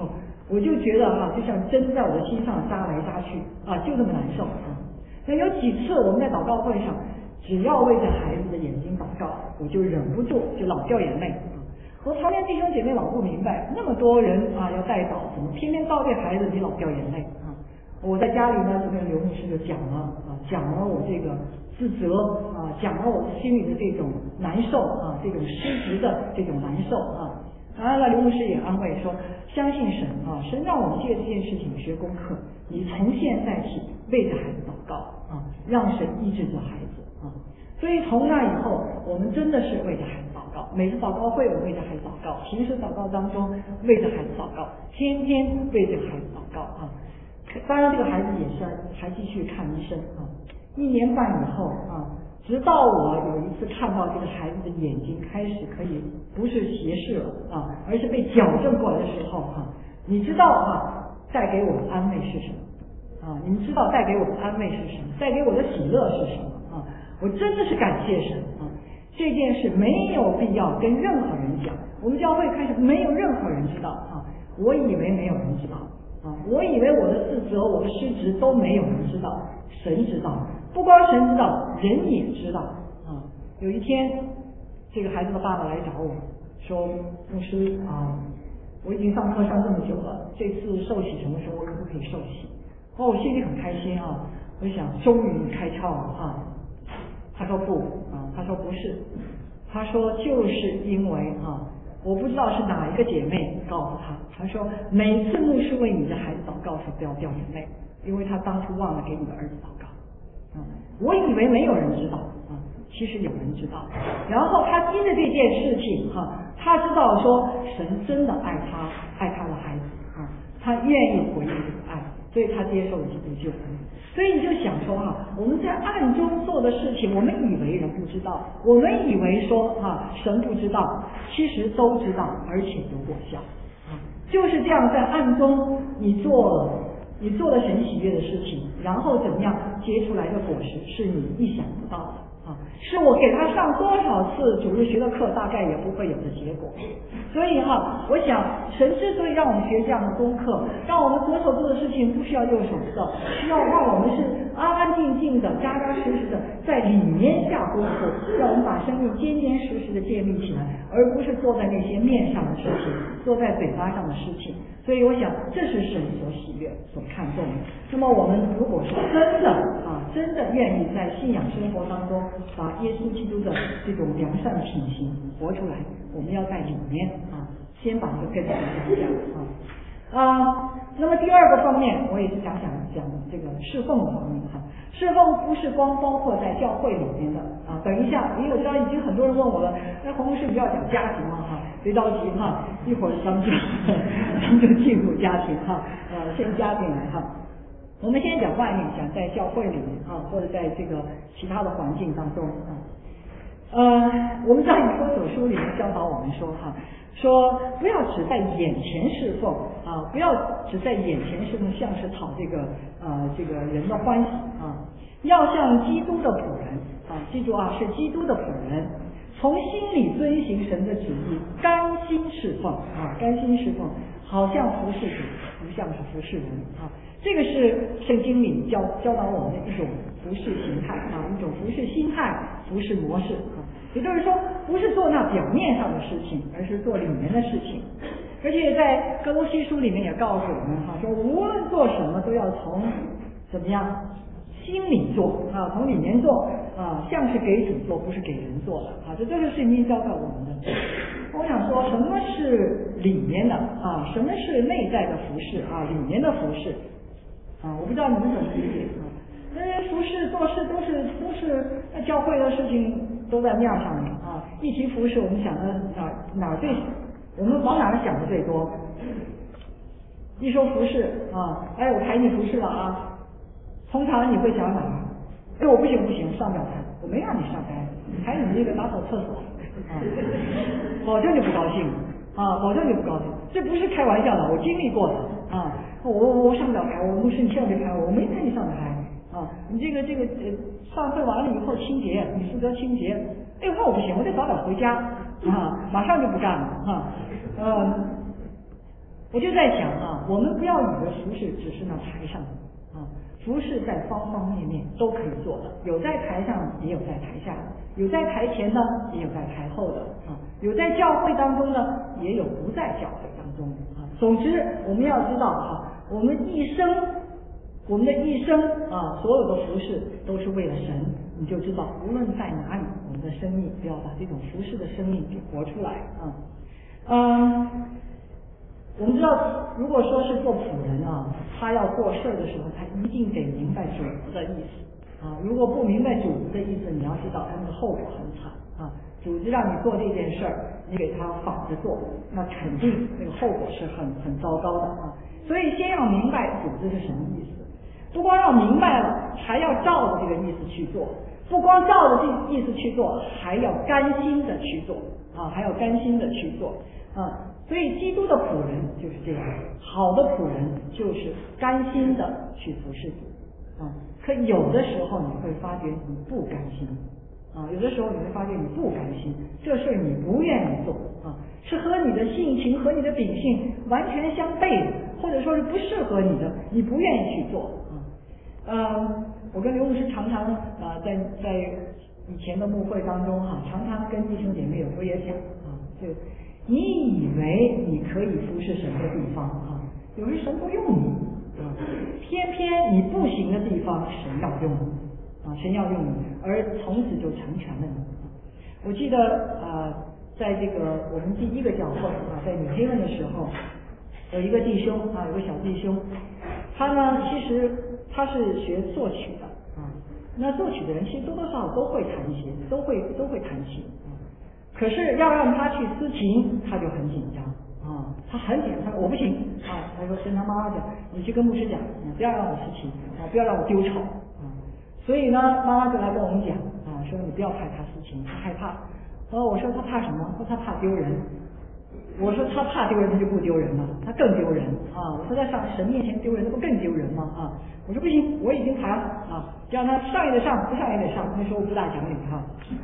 我就觉得哈、啊，就像针在我的心上扎来扎去啊，就那么难受啊。那有几次我们在祷告会上，只要为着孩子的眼睛祷告，我就忍不住就老掉眼泪啊。我旁边弟兄姐妹老不明白，那么多人啊要带祷，怎么偏偏到这孩子你老掉眼泪啊？我在家里呢，就跟刘牧师就讲了啊，讲了我这个自责啊，讲了我心里的这种难受啊，这种失职的这种难受啊。当然了，刘牧师也安慰说，相信神啊，神让我们借这件事情学功课，你从现在起为着孩子祷告啊，让神医治这孩子啊。所以从那以后，我们真的是为着孩子祷告，每次祷告会我为着孩子祷告，平时祷告当中为着孩子祷告，天天为着孩子祷告啊。当然，这个孩子也是还继续看医生啊。一年半以后啊，直到我有一次看到这个孩子的眼睛开始可以不是斜视了啊，而是被矫正过来的时候啊，你知道啊，带给我的安慰是什么啊？你们知道带给我的安慰是什么？带给我的喜乐是什么啊？我真的是感谢神啊！这件事没有必要跟任何人讲，我们教会开始没有任何人知道啊。我以为没有人知道啊，我以为我的自责、我的失职都没有人知道，神知道，不光神知道，人也知道啊。有一天，这个孩子的爸爸来找我说：“牧师啊，我已经上课上这么久了，这次受洗什么时候我可不可以受洗？”哦，我心里很开心啊，我就想终于开窍了啊。他说不啊，他说不是，他说就是因为啊。我不知道是哪一个姐妹告诉他，他说每次牧师为你的孩子祷告时不要掉眼泪，因为他当初忘了给你的儿子祷告。嗯，我以为没有人知道啊，其实有人知道。然后他因着这件事情哈、啊，他知道说神真的爱他，爱他的孩子啊，他愿意回应这个爱，所以他接受了基督救恩。所以你就想说哈、啊，我们在暗中做的事情，我们以为人不知道，我们以为说哈、啊、神不知道，其实都知道，而且有果效啊。就是这样，在暗中你做了，你做了神喜悦的事情，然后怎么样结出来的果实是你意想不到的啊，是我给他上多少次主日学的课，大概也不会有的结果。所以哈、啊，我想神之所以让我们学这样的功课，让我们左手做的事情不需要右手做，需要让我们是安安静静的、扎扎实实的在里面下功夫，让我们把生命坚坚实实的建立起来，而不是做在那些面上的事情，做在嘴巴上的事情。所以我想这是神所喜悦、所看重的。那么我们如果是真的啊，真的愿意在信仰生活当中把耶稣基督的这种良善品行活出来，我们要在里面啊，先把这个根基打下啊。啊，那么第二个方面，我也是想想讲这个侍奉的方面哈。侍奉不是光包括在教会里面的啊。等一下，因为我知道已经很多人问我了，那洪牧师不要讲家庭嘛哈，别着急哈，一会儿咱们就咱们就进入家庭哈，呃，先家庭来哈。我们先讲外面，讲在教会里面啊，或者在这个其他的环境当中啊。呃，我们在以弗所书里面教导我们说哈，说不要只在眼前侍奉啊，不要只在眼前侍奉，像是讨这个呃这个人的欢喜啊，要像基督的仆人啊，记住啊，是基督的仆人，从心里遵行神的旨意，甘心侍奉啊，甘心侍奉，好像服侍主，不像是服侍人啊。这个是圣经里教教导我们的一种服侍形态啊，一种服侍心态、服侍模式啊。也就是说，不是做那表面上的事情，而是做里面的事情。而且在哥罗西书里面也告诉我们哈，说无论做什么都要从怎么样心里做啊，从里面做啊，像是给主做，不是给人做的啊。这都是圣经教导我们的。我想说，什么是里面的啊？什么是内在的服侍啊？里面的服侍。啊，我不知道你们怎么理解啊？那服侍做事都是都是教会的事情都在面上的啊。一提服侍，我们想的哪哪最，我们往哪想的最多？一说服侍啊，哎，我抬你服侍了啊，通常你会想哪？哎，我不行不行，上不了台，我没让你上台，抬你这个打扫厕所啊，保证你不高兴啊，保证你不高兴，这不是开玩笑的，我经历过的啊。我我上不了台，我牧师你千万别抬我，我没带你上台啊！你这个这个呃，上会完了以后清洁，你负责清洁。哎，那我不行，我得早点回家啊，马上就不干了啊。呃， 我就在想啊，我们不要以为服饰只是那台上的啊，服饰在方方面面都可以做的，有在台上，也有在台下的，有在台前的，也有在台后的啊，有在教会当中的，也有不在教会当中的啊。总之，我们要知道啊，我们一生，我们的一生啊，所有的服饰都是为了神。你就知道，无论在哪里，我们的生命不要把这种服饰的生命给活出来啊。嗯，我们知道，如果说是做仆人啊，他要做事的时候，他一定得明白主子的意思啊。如果不明白主子的意思，你要知道他那个后果很惨啊。主子让你做这件事儿，你给他反着做，那肯定那个后果是很很糟糕的啊。所以先要明白主子是什么意思，不光要明白了，还要照着这个意思去做。不光照着这意思去做，还要甘心的去做啊，还要甘心的去做啊。所以基督的仆人就是这样，好的仆人就是甘心的去服侍主啊。可有的时候你会发觉你不甘心啊，有的时候你会发觉你不甘心，这事你不愿意做啊，是和你的性情和你的秉性完全相悖的，或者说是不适合你的，你不愿意去做啊。嗯，我跟刘牧师常常啊，在在以前的牧会当中哈、啊，常常跟弟兄姐妹有时候也讲啊，就你以为你可以服侍神的地方啊，有时神不用你啊，偏偏你不行的地方神要用你啊，神要用你，而从此就成全了你。我记得啊，在这个我们第一个教会啊，在纽约的时候，有一个弟兄啊，有个小弟兄，他呢其实他是学作曲的啊，那作曲的人其实多多少少都会弹琴，都会都会弹琴啊。可是要让他去司琴，他就很紧张啊，他很紧张，他说我不行啊，他说跟他妈妈讲，你去跟牧师讲，你不要让我司琴啊，不要让我丢丑啊。所以呢，妈妈就来跟我们讲啊，说你不要派他司琴，他害怕。哦，我说他怕什么？说他怕丢人。我说他怕丢人，他就不丢人了，他更丢人啊！我说在上神面前丢人，那不更丢人吗？啊！我说不行，我已经谈啊，让他上也得上，不上也得上。那时候不大讲理哈。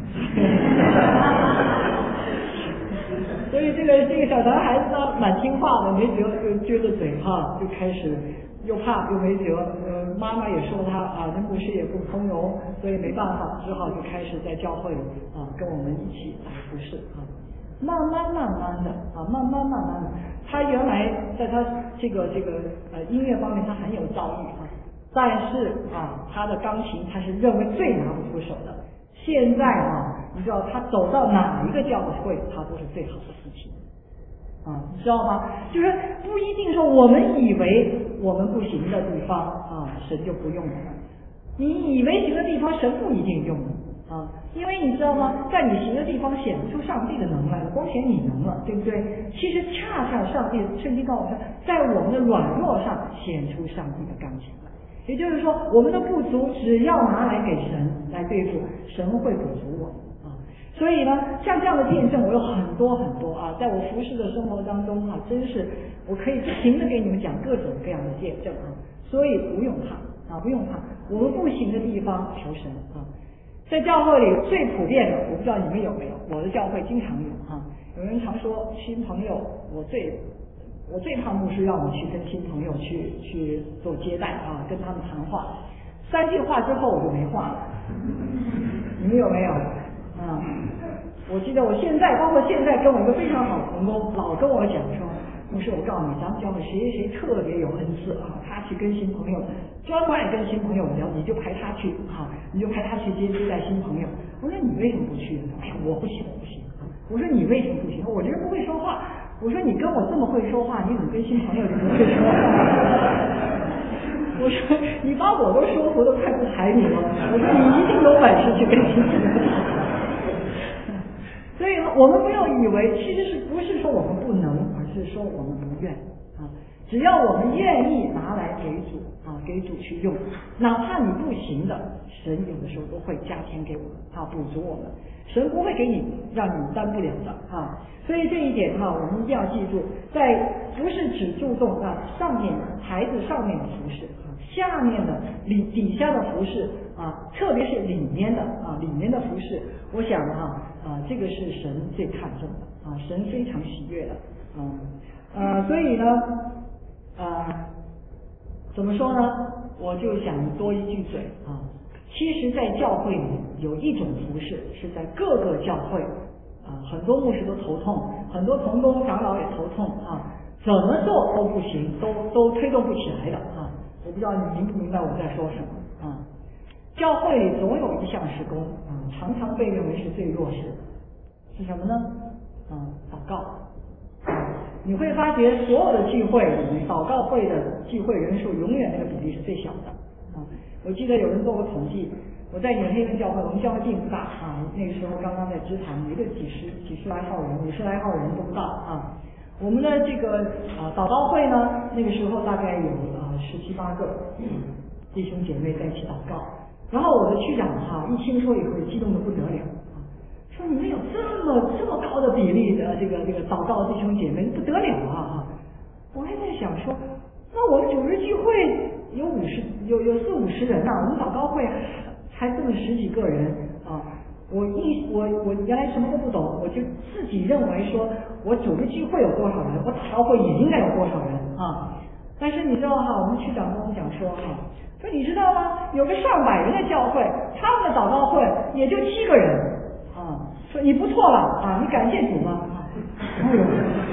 所以这个这个小男孩子呢，蛮听话的，没辙就撅着嘴哈，就开始又怕又没辙。呃，妈妈也说他啊，那牧师也不通融，所以没办法，只好就开始在教会里啊，跟我们一起来服侍啊。慢慢慢慢的啊，慢慢慢慢的，他原来在他这个这个呃音乐方面他很有造诣啊，但是啊，他的钢琴他是认为最拿不出手的。现在啊，你知道他走到哪一个教会，他都是最好的司琴啊，你知道吗？就是不一定说我们以为我们不行的地方啊，神就不用了；你以为行的地方，神不一定用了。啊，因为你知道吗，在你行的地方显不出上帝的能来了，光显你能了，对不对？其实恰恰上帝圣经告诉我们，在我们的软弱上显出上帝的刚强来。也就是说，我们的不足只要拿来给神来对付，神会补足我们啊。所以呢，像这样的见证我有很多很多啊，在我服侍的生活当中啊，真是我可以不停的给你们讲各种各样的见证啊。所以不用怕啊，不用怕，我们不行的地方求神啊。在教会里最普遍的，我不知道你们有没有，我的教会经常有啊。有人常说新朋友，我最我最怕牧师让我去跟新朋友去去做接待啊，跟他们谈话。三句话之后我就没话了，你们有没有？啊，我记得我现在，包括现在跟我一个非常好的同工，老跟我讲说，牧师，我告诉你，咱们教会谁谁谁特别有恩赐啊，他去跟新朋友。专门爱跟新朋友聊，你就排他去啊，你就排他去接接待新朋友。我说你为什么不去？哎呀，我不行，我不行。我说你为什么不行？我这人不会说话。我说你跟我这么会说话，你怎么跟新朋友就不会说话？我说你把我都说服，都快不睬你了。我说你一定有本事去跟新朋友。所以我们不要以为，其实是不是说我们不能，而是说我们不愿啊。只要我们愿意拿来给主啊，给主去用，哪怕你不行的，神有的时候都会加添给我们啊，补足我们。神不会给你让你担不了的啊。所以这一点哈、啊，我们一定要记住，在不是只注重啊上面孩子上面的服饰啊，下面的里底下的服饰啊，特别是里面的啊里面的服饰，我想哈 啊, 啊这个是神最看重的啊，神非常喜悦的啊。 呃，所以呢，呃，怎么说呢？我就想多一句嘴啊。其实，在教会里有一种服饰是在各个教会啊，很多牧师都头痛，很多同工长老也头痛啊，怎么做都不行，都都推动不起来的啊。我不知道你明不明白我在说什么啊？教会里总有一项事工啊，常常被认为是最弱势的，是什么呢？啊，祷告。你会发觉所有的聚会里面，祷告会的聚会人数永远那个比例是最小的啊。我记得有人做过统计，我在纽黑文教会，我们教会并不大啊，那个时候刚刚在支坛，也就几十几十来号人，五十来号人都不到啊。我们的这个啊祷告会呢，那个时候大概有啊十七八个弟兄姐妹在一起祷告，然后我的区长哈、啊、一听说以后激动的不得了。说你们有这么这么高的比例的这个这个祷告弟兄姐妹不得了啊！哈，我还在想说，那我们主日聚会有五十有有四五十人呐、啊，我们祷告会还这么十几个人啊！我一我我原来什么都不懂，我就自己认为说我主日聚会有多少人，我祷告会也应该有多少人啊！但是你知道哈，我们区长跟我们讲说哈，说你知道吗？有个上百人的教会，他们的祷告会也就七个人。说你不错了啊，你感谢主吗？哎呦，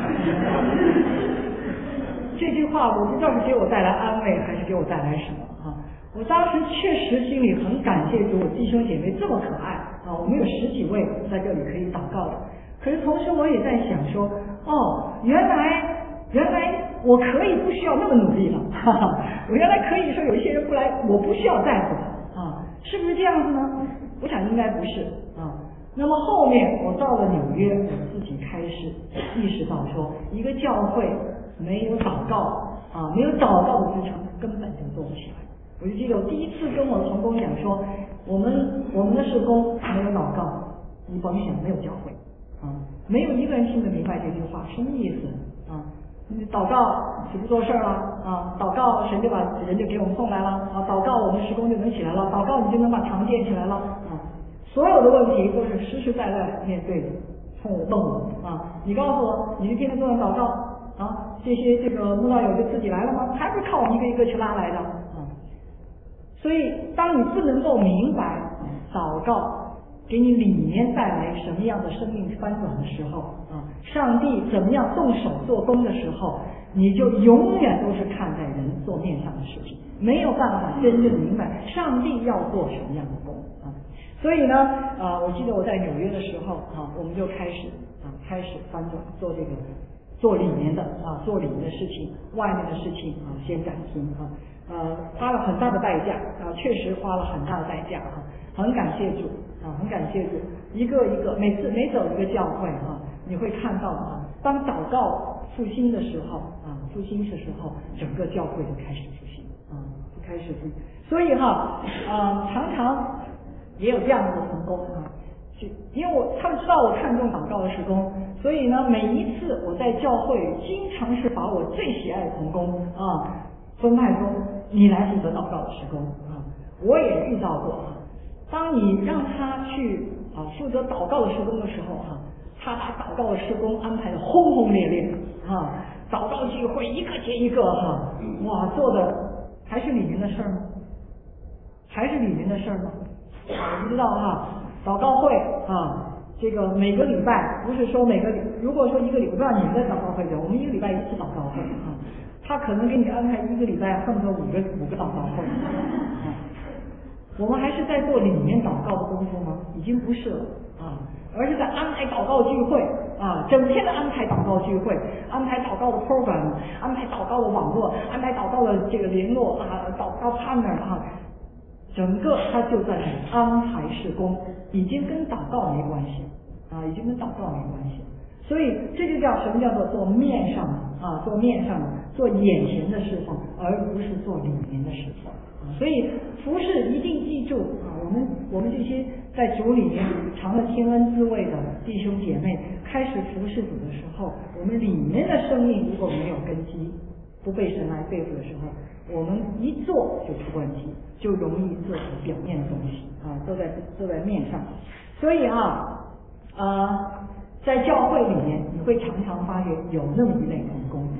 这句话我不知道是给我带来安慰还是给我带来什么啊！我当时确实心里很感谢主，我弟兄姐妹这么可爱啊！我们有十几位在这里可以祷告的，可是同时我也在想说，哦，原来原来我可以不需要那么努力了，哈哈！我原来可以说有一些人不来，我不需要在乎他啊，是不是这样子呢？我想应该不是啊。那么后面我到了纽约，我自己开始意识到说，一个教会没有祷告啊，没有祷告的支撑，根本就做不起来。我就记得我第一次跟我同工讲说，我们我们的事工没有祷告，你甭想没有教会啊，没有一个人听得明白这句话什么意思啊？你祷告就不做事了啊，祷告神就把人就给我们送来了啊，祷告我们事工就能起来了，祷告你就能把堂建起来了啊。所有的问题都是实实在在面对的，冲我问我啊！你告诉我，你是天天都能祷告啊？这些这个慕道友就自己来了吗？还不是靠我们一个一个去拉来的啊！所以，当你不能够明白祷告给你里面带来什么样的生命翻转的时候啊，上帝怎么样动手做工的时候，你就永远都是看在人做面上的事情，没有办法真正明白上帝要做什么样的工啊！所以呢，啊，我记得我在纽约的时候啊，我们就开始啊，开始翻转做这个做里面的啊，做里面的事情，外面的事情啊，先暂停啊，呃，花了很大的代价啊，确实花了很大的代价啊，很感谢主啊，很感谢主，一个一个，每次每走一个教会啊，你会看到啊，当祷告复兴的时候啊，复兴的时候，整个教会就开始复兴啊，就开始复兴，所以哈啊，常常。也有这样的同工啊，因为我他们知道我看重祷告的事工，所以呢，每一次我在教会经常是把我最喜爱的同工啊分派说你来负责祷告的事工啊。我也遇到过啊，当你让他去啊负责祷告的事工的时候哈、啊，他把祷告的事工安排的轰轰烈烈啊，祷告聚会一个接一个哈、啊，哇，做的还是里面的事儿吗？还是里面的事儿吗？我不知道哈，祷告会啊，这个每个礼拜不是说每个礼，如果说一个礼，我不知道你们的祷告会的，我们一个礼拜一次祷告会啊，他可能给你安排一个礼拜恨不得五个五个祷告会啊。我们还是在做里面祷告的功夫吗？已经不是了啊，而是在安排祷告聚会啊，整天的安排祷告聚会，安排祷告的 program， 安排祷告的网络，安排祷告的这个联络啊，祷告 partner 啊。整个他就在安排事工，已经跟祷告没关系啊，已经跟祷告没关系。所以这就叫什么叫做做面上的啊，做面上的，做眼前的侍奉，而不是做里面的侍奉啊。所以服事一定记住啊，我们我们这些在主里面尝了天恩滋味的弟兄姐妹，开始服事主的时候，我们里面的生命如果没有根基，不被神来对付的时候，我们一做就出问题，就容易做表面的东西啊，都在都在面上。所以啊，呃，在教会里面，你会常常发觉有那么一类同工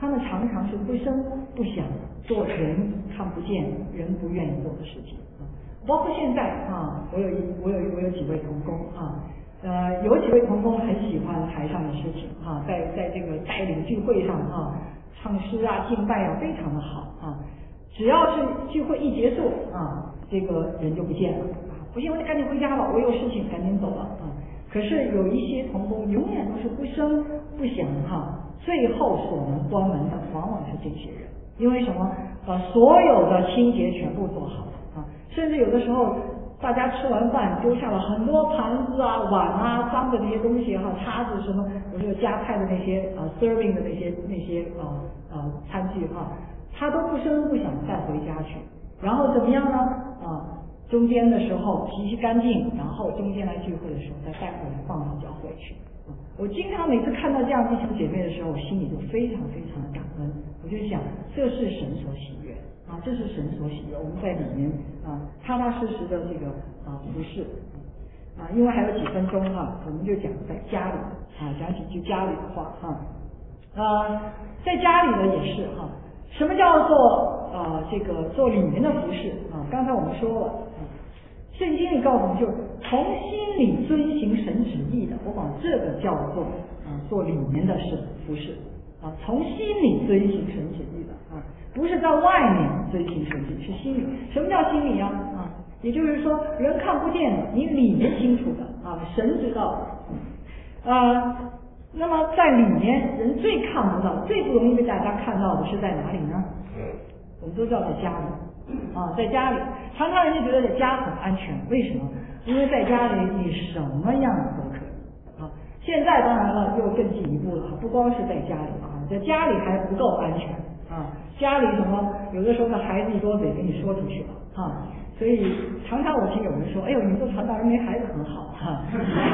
们常常是不声不响，做人看不见、人不愿意做的事情啊。包括现在啊，我有一我有我有几位同工啊，呃，有几位同工很喜欢台上的事情啊，在在这个带领聚会上啊，唱诗啊、敬拜啊，非常的好啊。只要是聚会一结束啊，这个人就不见了啊，不行，我得赶紧回家了，我有事情赶紧走了啊。可是有一些同工永远都是不声不响哈，最后锁门关门的往往是这些人，因为什么？把所有的清洁全部做好了啊，甚至有的时候大家吃完饭丢下了很多盘子啊、碗啊、脏的这些东西哈、叉子什么，我这个夹菜的那些啊、serving 的那些那些啊啊餐具哈、他都不声不响带回家去，然后怎么样呢？啊。中间的时候洗洗干净，然后中间来聚会的时候再带回来放到教会去。我经常每次看到这样弟兄姐妹的时候，我心里就非常非常的感恩。我就想，这是神所喜悦啊，这是神所喜悦。我们在里面啊，踏踏实实的这个啊服侍啊，因为还有几分钟哈、啊，我们就讲在家里啊，讲几句家里的话哈。呃，在家里呢也是哈、啊，什么叫做啊这个做里面的服侍啊？刚才我们说了。圣经里告诉我们，就是从心里遵行神旨意的，我把这个叫做啊做里面的事服侍啊，从心里遵行神旨意的啊，不是在外面遵行神旨意，是心里。什么叫心里啊？啊，也就是说人看不见的，你里面清楚的啊，神知道的啊。那么在里面，人最看不到、最不容易被大家看到的是在哪里呢？我们都知道在家里。啊，在家里，常常人家觉得在家很安全，为什么？因为在家里你什么样都可以啊。现在当然了，又更进一步了，不光是在家里啊，在家里还不够安全啊。家里什么，有的时候呢，孩子一多嘴给你说出去了啊。所以常常我听有人说，哎呦，你做传道人没孩子很好哈。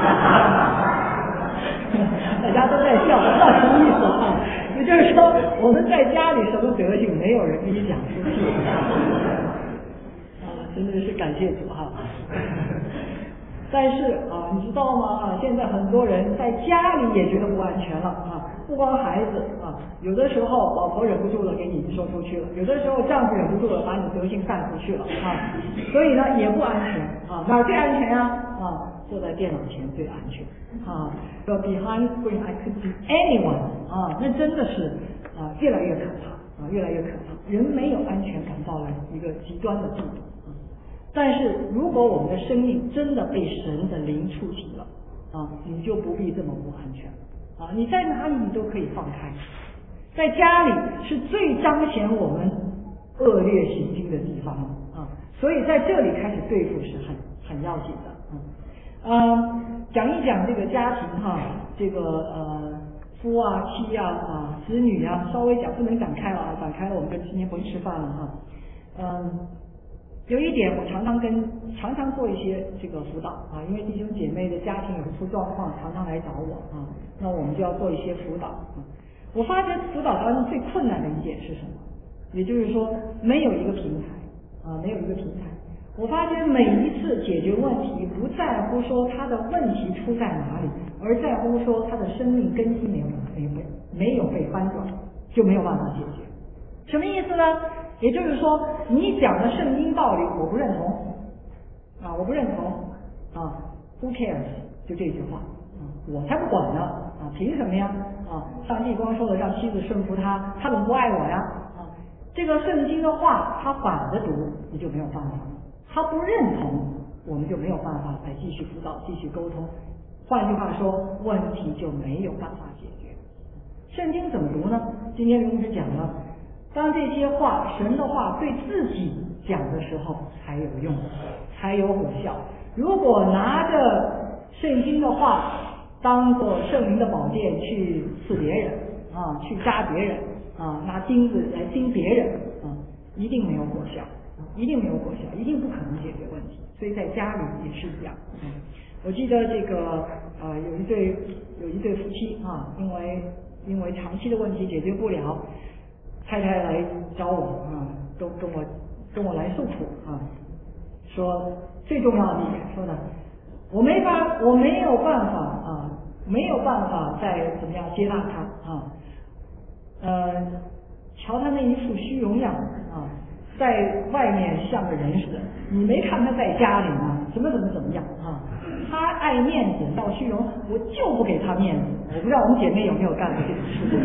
大家都在笑，不知道什么意思啊？也就是说，我们在家里什么德行，没有人跟你讲出去啊，真的是感谢主哈。但是啊，你知道吗？啊，现在很多人在家里也觉得不安全了啊，不光孩子啊，有的时候老婆忍不住了给你说出去了，有的时候丈夫忍不住了把你德性散出去了啊，所以呢也不安全啊，哪儿最安全呀？啊，坐在电脑前最安全啊。So behind screen I could be anyone 啊，那真的是啊越来越可怕啊，越来越可怕，人没有安全感到了一个极端的地步。但是如果我们的生命真的被神的灵触及了啊，你就不必这么不安全啊！你在哪里你都可以放开，在家里是最彰显我们恶劣行径的地方啊，所以在这里开始对付是很很要紧的啊。呃，讲一讲这个家庭哈、啊，这个呃夫啊妻啊啊子女啊，稍微讲不能展开了啊，展开了我们就今天不会吃饭了哈、啊，嗯。有一点，我常常跟常常做一些这个辅导啊，因为弟兄姐妹的家庭有出状况，常常来找我啊，那我们就要做一些辅导啊。我发觉辅导当中最困难的一点是什么？也就是说，没有一个平台啊，没有一个平台。我发觉每一次解决问题，不在乎说他的问题出在哪里，而在乎说他的生命根基没有没有被没有被翻转，就没有办法解决。什么意思呢？也就是说，你讲的圣经道理我不认同啊，我不认同啊 ，Who cares？ 就这句话啊，我才不管呢啊，凭什么呀？啊，上帝光说了让妻子顺服他，他怎么不爱我呀？啊，这个圣经的话他反着读，你就没有办法；他不认同，我们就没有办法再继续辅导、继续沟通。换句话说，问题就没有办法解决。圣经怎么读呢？今天刘牧师讲了。当这些话，神的话对自己讲的时候才有用，才有果效。如果拿着圣经的话当做圣灵的宝剑去刺别人啊，去扎别人啊，拿钉子来钉别人啊，一定没有果效，一定没有果效，一定不可能解决问题。所以在家里也是一样。嗯，我记得这个呃有一对有一对夫妻啊，因为因为长期的问题解决不了。太太来找我啊，跟跟我跟我来诉苦啊，说最重要的一点，说呢，我没法，我没有办法啊，没有办法再怎么样接纳他啊， 呃，瞧他那一副虚荣样啊，在外面像个人似的，你没看他在家里吗？怎么怎么怎么样啊？他爱面子闹虚荣，我就不给他面子。我不知道我们姐妹有没有干过这种事。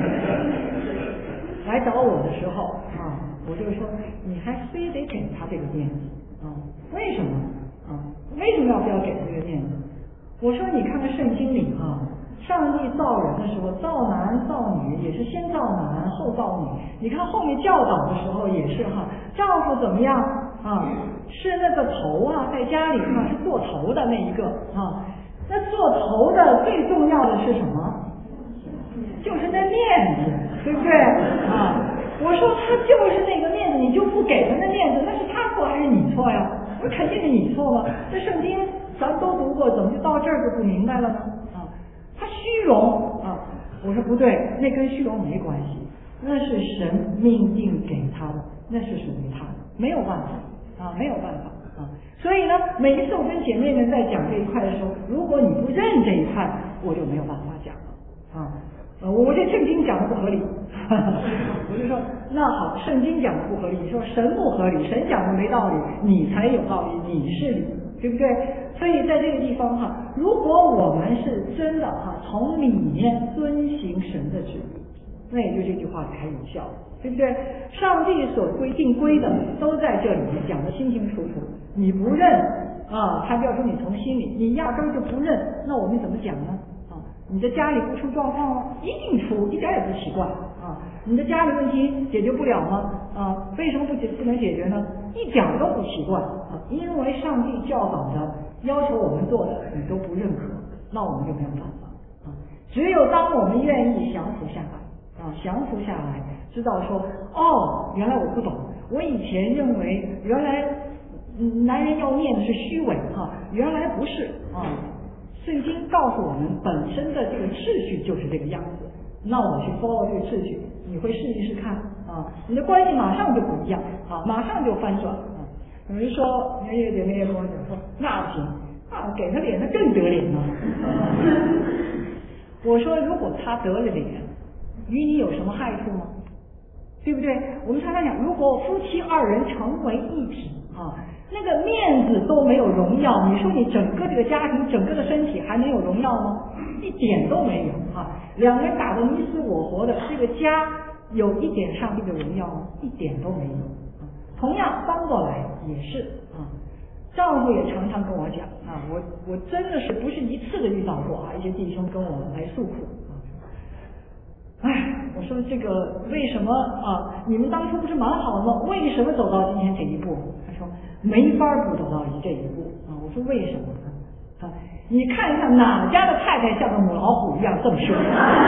来找我的时候啊，我就说你还非得给他这个面子啊？为什么啊？为什么要不要给他这个面子？我说你看看圣经里啊，上帝造人的时候，造男造女也是先造男后造女。你看后面教导的时候也是哈，丈夫怎么样啊？是那个头啊，在家里啊是做头的那一个啊。那做头的最重要的是什么？就是那面子，对不对啊？我说他就是那个面子，你就不给他那面子，那是他错还是你错呀？我肯定是你错了。这圣经咱都读过，怎么就到这儿就不明白了呢？啊，他虚荣啊！我说不对，那跟虚荣没关系，那是神命定给他的，那是属于他的，没有办法啊，没有办法啊。所以呢，每一次我跟姐妹们在讲这一块的时候，如果你不认这一块，我就没有办法讲了啊。呃，我这圣经讲的不合理，呵呵我就说那好，圣经讲的不合理，你说神不合理，神讲的没道理，你才有道理，你是理，对不对？所以在这个地方哈，如果我们是真的哈，从里面遵行神的旨意，那也就这句话才有效，对不对？上帝所规定规的都在这里面讲得清清楚楚，你不认啊，他要说你从心里，你压根就不认，那我们怎么讲呢？你的家里不出状况吗？一定出，一点也不奇怪啊！你的家里问题解决不了吗？啊，为什么不解不能解决呢？一点都不奇怪啊！因为上帝教导的、要求我们做的，你都不认可，那我们就没有办法啊！只有当我们愿意降服下来啊，降服下来，知道说，哦，原来我不懂，我以前认为原来男人要面子是虚伪哈，原来不是啊。圣经告诉我们，本身的这个秩序就是这个样子。那我去 follow 这个秩序，你会试一试看啊，你的关系马上就不一样啊，马上就翻转啊。有人说，那叶姐妹也跟我讲说，那不行啊，给他脸，他更得脸呢。我说，如果他得了脸，与你有什么害处吗？对不对？我们常常讲，如果夫妻二人成为一体啊。那个面子都没有荣耀，你说你整个这个家庭、整个的身体还能有荣耀吗？一点都没有啊！两个人打得你死我活的，这个家有一点上帝的荣耀吗？一点都没有啊！同样翻过来也是啊，丈夫也常常跟我讲啊，我我真的是不是一次的遇到过啊，一些弟兄跟我来诉苦啊。哎，我说这个为什么啊？你们当初不是蛮好的吗？为什么走到今天这一步？他说没法不走到这一步啊！我说为什么呢？啊，你看一看哪家的太太像个母老虎一样这么凶？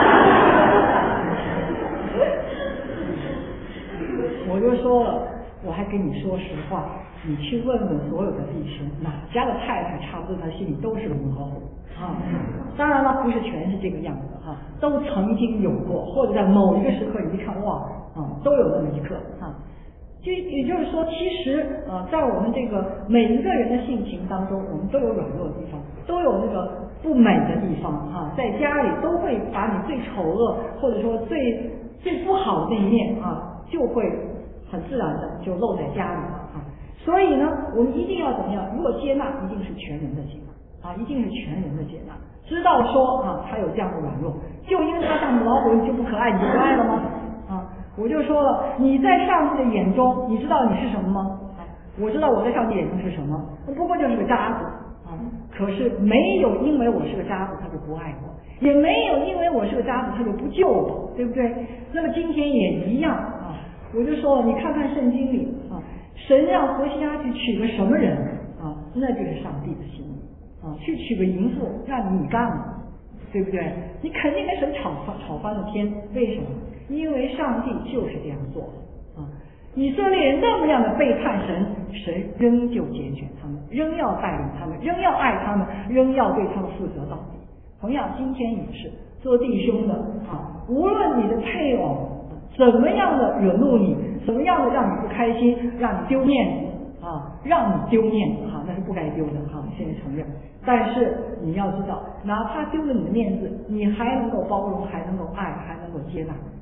我就说了，我还跟你说实话，你去问问所有的弟兄，哪家的太太差不多他心里都是个母老虎啊！当然了，不是全是这个样子哈、啊，都曾经有过，或者在某一个时刻你一看哇啊，都有那么一刻啊。就也就是说，其实呃，在我们这个每一个人的性情当中，我们都有软弱的地方，都有那个不美的地方啊，在家里都会把你最丑恶或者说最最不好的那一面啊，就会很自然的就露在家里了啊。所以呢，我们一定要怎么样？如果接纳，一定是全人的接纳啊，一定是全人的接纳。知道说啊，他有这样的软弱，就因为他像母老虎，你就不可爱，你就不爱了吗？啊，我就说了，你在上帝的眼中，你知道你是什么吗？啊，我知道我在上帝眼中是什么，不过就是个渣子啊。可是没有因为我是个渣子，他就不爱我，也没有因为我是个渣子，他就不救我，对不对？那么今天也一样啊。我就说了，你看看圣经里啊，神让何西阿去娶个什么人啊？那就是上帝的心意啊，去娶个淫妇，让你干嘛？对不对？你肯定跟神吵翻吵翻了天，为什么？因为上帝就是这样做的啊！以色列人那么样的背叛神，神仍旧拣选他们，仍要带领他们，仍要爱他们，仍要对他们负责到底。同样，今天也是做弟兄的啊，无论你的配偶怎么样的惹怒你，怎么样的让你不开心，让你丢面子啊，让你丢面子哈、啊，那是不该丢的哈、啊，现在承认。但是你要知道，哪怕丢了你的面子，你还能够包容，还能够爱，还能够接纳，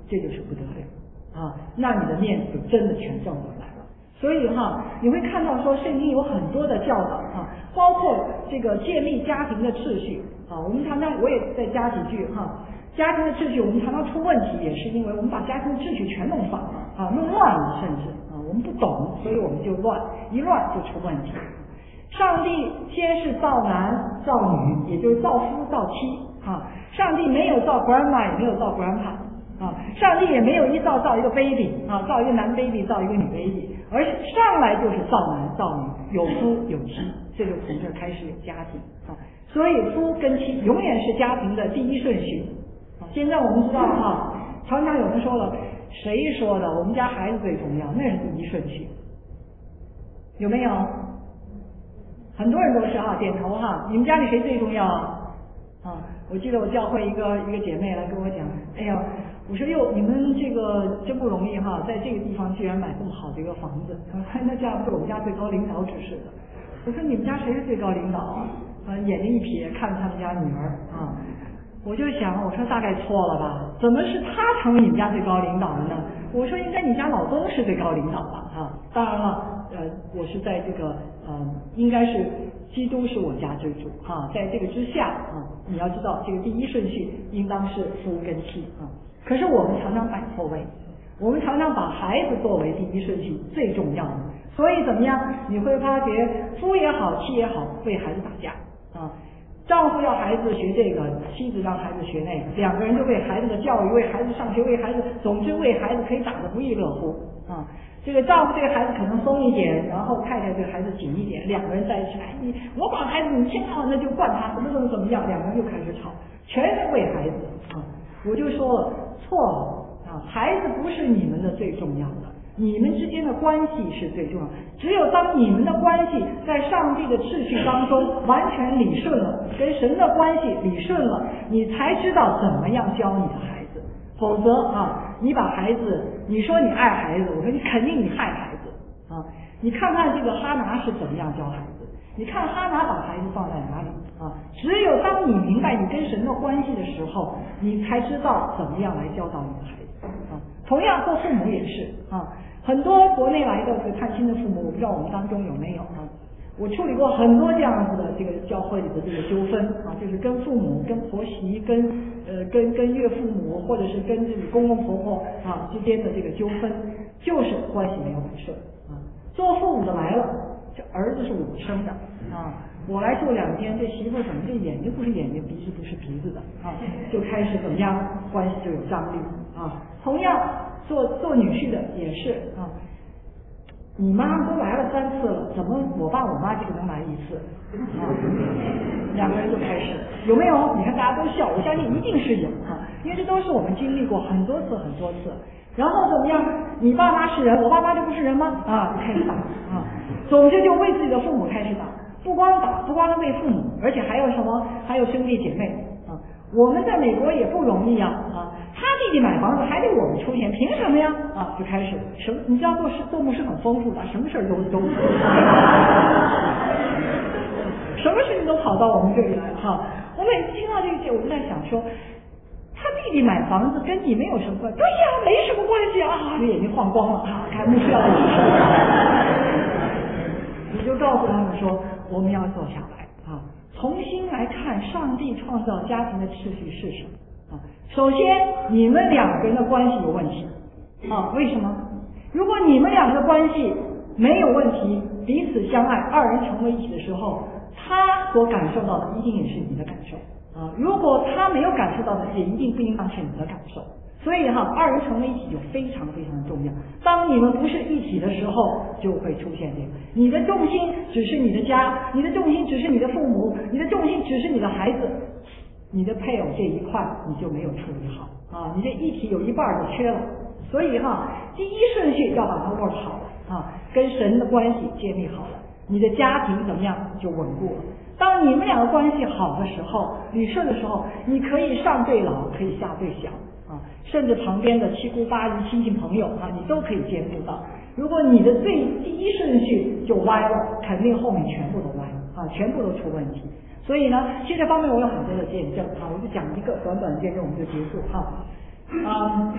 这就是不得了啊！那你的面子真的全挣回来了。所以哈，你会看到说圣经有很多的教导哈，包括这个建立家庭的秩序啊。我们常常我也再加几句哈，家庭的秩序我们常常出问题，也是因为我们把家庭的秩序全弄反了啊，弄乱了，甚至啊我们不懂，所以我们就乱，一乱就出问题。上帝先是造男造女，也就是造夫造妻啊。上帝没有造 grandma， 也没有造 grandpa 啊。上帝也没有一造造一个 baby 啊，造一个男 baby， 造一个女 baby， 而是上来就是造男造女，有夫有妻，这就从这开始有家庭啊。所以夫跟妻永远是家庭的第一顺序啊。现在我们知道哈，常常有人说了，谁说的？我们家孩子最重要，那是第一顺序，有没有？很多人都是哈，点头哈。你们家里谁最重要啊？啊，我记得我教会一个一个姐妹来跟我讲，哎呀，我说哟，你们这个真不容易哈，在这个地方居然买这么好的一个房子。她说那这样是我们家最高领导指示的。我说你们家谁是最高领导啊？啊，眼睛一瞥看他们家女儿啊，我就想，我说大概错了吧？怎么是他成为你们家最高领导的呢？我说应该你家老公是最高领导吧？啊，当然了，呃，我是在这个呃，应该是基督是我家之主哈、啊，在这个之下啊，你要知道这个第一顺序应当是夫跟妻啊。可是我们常常摆错位，我们常常把孩子作为第一顺序最重要的，所以怎么样？你会发觉夫也好，妻也好，为孩子打架啊。丈夫要孩子学这个，妻子让孩子学那个，两个人就为孩子的教育、为孩子上学、为孩子，总之为孩子可以打得不亦乐乎啊。这个丈夫对孩子可能松一点，然后太太对孩子紧一点，两个人在一起，哎，你我管孩子，你千万那就惯他，怎么怎么怎么样，两个人又开始吵，全是为孩子啊。我就说了，错了啊，孩子不是你们的最重要的。你们之间的关系是最重要的，只有当你们的关系在上帝的秩序当中完全理顺了，跟神的关系理顺了，你才知道怎么样教你的孩子。否则啊，你把孩子，你说你爱孩子，我说你肯定你害孩子啊。你看看这个哈拿是怎么样教孩子，你看哈拿把孩子放在哪里啊？只有当你明白你跟神的关系的时候，你才知道怎么样来教导你的孩子啊。同样做父母也是啊。很多国内来的这个探亲的父母，我不知道我们当中有没有啊？我处理过很多这样子的这个教会里的这个纠纷啊，就是跟父母、跟婆媳、跟呃跟跟岳父母，或者是跟这个公公婆婆啊之间的这个纠纷，就是关系没有很顺啊。做父母的来了，这儿子是我生的啊，我来住两天，这媳妇怎么这眼睛不是眼睛，鼻子不是鼻子的啊，就开始怎么样，关系就有张力啊。同样。做做女婿的也是啊，你妈都来了三次了，怎么我爸我妈这个能来一次啊？两个人就开始有没有？你看大家都笑，我相信一定是有啊，因为这都是我们经历过很多次很多次。然后怎么样？你爸妈是人，我爸妈就不是人吗？啊，就开始打啊，总之就为自己的父母开始打，不光打，不光是为父母，而且还有什么？还有兄弟姐妹啊。我们在美国也不容易呀啊。他弟弟买房子还得我们出钱，凭什么呀？啊，就开始什么？你知道做事做牧师很丰富的，什么事儿都都，什么事情都跑到我们这里来哈。我每次听到这些，我就在想说，他弟弟买房子跟你没有什么关系？对呀，没什么关系啊！你眼睛晃光了啊！看牧师要你说，你就告诉他们说，我们要坐下来啊，重新来看上帝创造家庭的秩序是什么。啊，首先你们两个人的关系有问题啊？为什么？如果你们两个关系没有问题，彼此相爱，二人成为一体的时候，他所感受到的一定也是你的感受啊。如果他没有感受到的，也一定不应当是你的感受。所以哈，二人成为一体就非常非常的重要。当你们不是一体的时候，就会出现这个，你的重心只是你的家，你的重心只是你的父母，你的重心只是你的孩子。你的配偶这一块你就没有处理好啊，你这一体有一半就缺了，所以哈，第一顺序要把它握好了啊，跟神的关系建立好了，你的家庭怎么样就稳固了。当你们两个关系好的时候，理顺的时候，你可以上对老，可以下对小啊，甚至旁边的七姑八姨、亲戚朋友啊，你都可以兼顾到。如果你的最第一顺序就歪了，肯定后面全部都歪啊，全部都出问题。所以呢，其实这方面我有很多的见证啊，我就讲一个短短的见证，我们就结束哈。啊，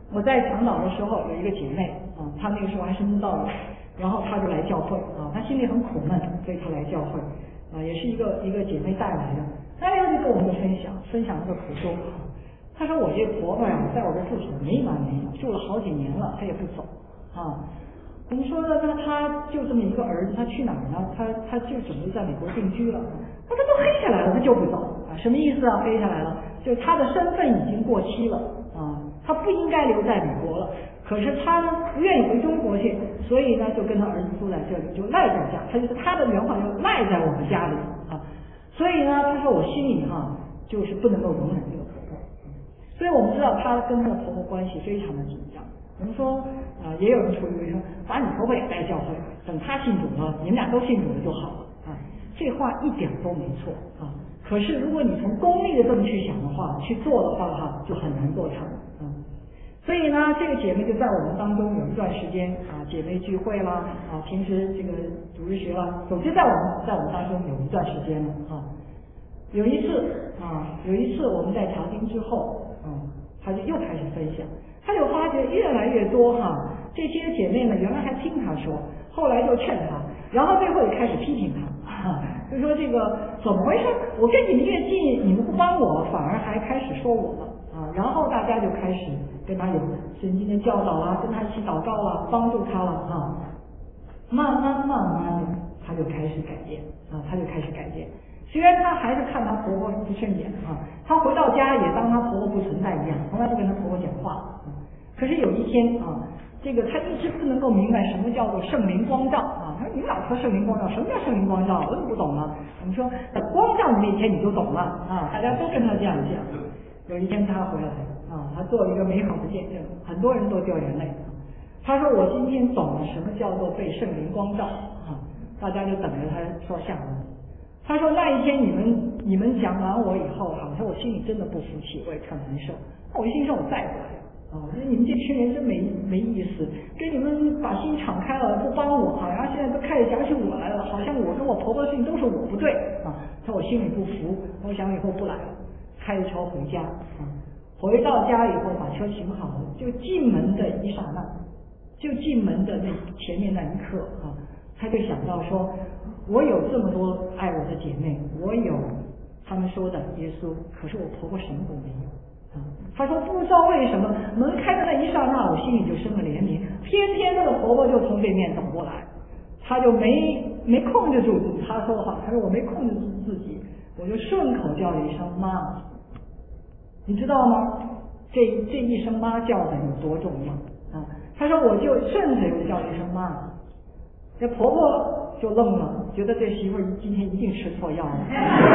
我在长岛的时候有一个姐妹啊，她那个时候还是慕道友，然后她就来教会啊，她心里很苦闷，所以她来教会啊，也是一个一个姐妹带来的。她那个就跟我们分享分享那个苦衷。她说我这婆婆呀，在我这住处没完没了，住了好几年了，她也不走啊。我们说呢，那他就这么一个儿子，他去哪儿呢？他他就准备在美国定居了。那他都黑下来了，他就不走啊？什么意思啊？黑下来了，就他的身份已经过期了啊，他不应该留在美国了。可是他呢，不愿意回中国去，所以呢，就跟他儿子住在这里，就赖在家。他就是他的原话，就赖在我们家里啊。所以呢，他说我心里哈，就是不能够容忍这个婆婆。所以我们知道她跟她的婆婆关系非常的紧张。我们说啊、呃，也有人出于说，把你婆婆也带教会，等她信主了，你们俩都信主了就好了啊。这话一点都没错啊。可是如果你从功利的这么去想的话，去做的话哈，就很难做成啊。所以呢，这个姐妹就在我们当中有一段时间啊，姐妹聚会啦啊，平时这个主日学啦，总之在我们在我们当中有一段时间了啊。有一次啊，有一次我们在查经之后，嗯，她就又开始分享。他就发觉越来越多哈，这些姐妹们原来还听他说，后来就劝他，然后最后也开始批评他，哈，就说这个怎么回事？我跟你们越近，你们不帮我，反而还开始说我了啊！然后大家就开始跟他有圣经的教导啦，跟他一起祷告啦，帮助他了啊。慢慢慢慢的，他就开始改变啊，他就开始改变。虽然她还是看她婆婆不顺眼啊，她回到家也当她婆婆不存在一样，从来不跟她婆婆讲话。可是有一天啊，这个她一直不能够明白什么叫做圣灵光照啊。她说：“你们老说圣灵光照，什么叫圣灵光照？我怎么不懂呢？”我们说，在光照你那天你就懂了啊！大家都跟她这样讲。有一天她回来啊，她做了一个美好的见证，很多人都掉眼泪。她说：“我今天懂了什么叫做被圣灵光照啊！”大家就等着她说下文。他说那一天你们你们讲完我以后哈，他说我心里真的不服气，我也特难受。我心说我再不来了啊！我说你们这群人真没没意思，给你们把心敞开了不帮我哈，然后现在都开始讲起我来了，好像我跟我婆婆的事情都是我不对啊。他说我心里不服，我想以后不来了，开着车回家啊。回到家以后把车停好了，就进门的一刹那，就进门的那前面那一刻啊，他就想到说。我有这么多爱我的姐妹，我有他们说的耶稣，可是我婆婆什么都没有啊。她说不知道为什么门开的那一刹那，我心里就生了怜悯，偏偏那个婆婆就从对面走过来，她就没没控制住她说话，她说我没控制住自己，我就顺口叫了一声妈，你知道吗？这这一声妈叫的有多重要啊？她说我就顺嘴就叫一声妈，这婆婆。就愣了，觉得这媳妇儿今天一定吃错药了，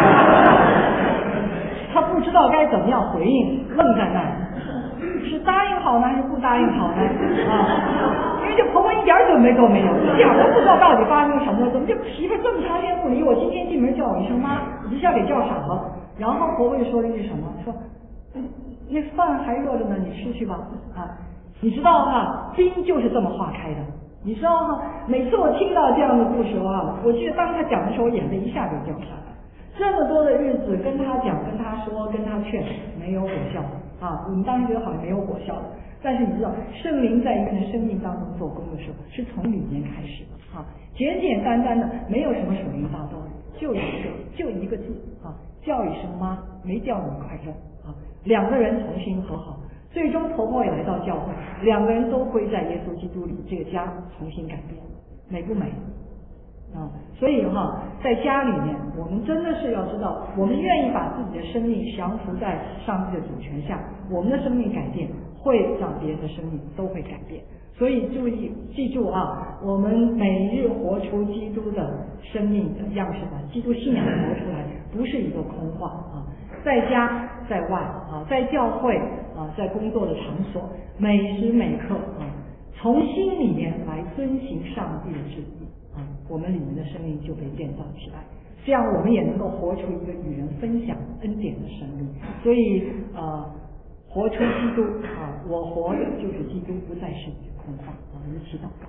她不知道该怎么样回应，愣在那儿，是答应好呢还是不答应好呢？啊，因为这婆婆一点准备都没有，一点都不知道到底发生什么了，怎么这媳妇儿这么长时间不理我，今天进门叫我一声妈，一下给叫傻了。然后婆婆就说了一句什么，说那饭还热着呢，你吃去吧啊！你知道哈，冰就是这么化开的。你知道哈，每次我听到这样的故事啊，我记得当他讲的时候，我眼泪一下就掉下来。这么多的日子跟他讲、跟他说、跟他劝，没有果效啊！我们当时觉得好像没有果效的，但是你知道，圣灵在一个人的生命当中做工的时候，是从里面开始的啊，简简单单的，没有什么属灵大道理，就一个，就一个字啊，叫一声妈，没叫你快乐啊，两个人重新和好。最终婆婆也来到教会，两个人都归在耶稣基督里，这个家重新改变，美不美啊？所以哈，在家里面，我们真的是要知道，我们愿意把自己的生命降服在上帝的主权下，我们的生命改变会让别人的生命都会改变。所以注意记住啊，我们每日活出基督的生命的样式，把基督信仰活出来，不是一个空话啊。在家在外啊，在教会啊，在工作的场所，每时每刻啊，从心里面来遵行上帝的旨意啊，我们里面的生命就被建造起来，这样我们也能够活出一个与人分享恩典的生命。所以呃，活出基督啊，我活的就是基督，不再是空话啊。我们一起祷告。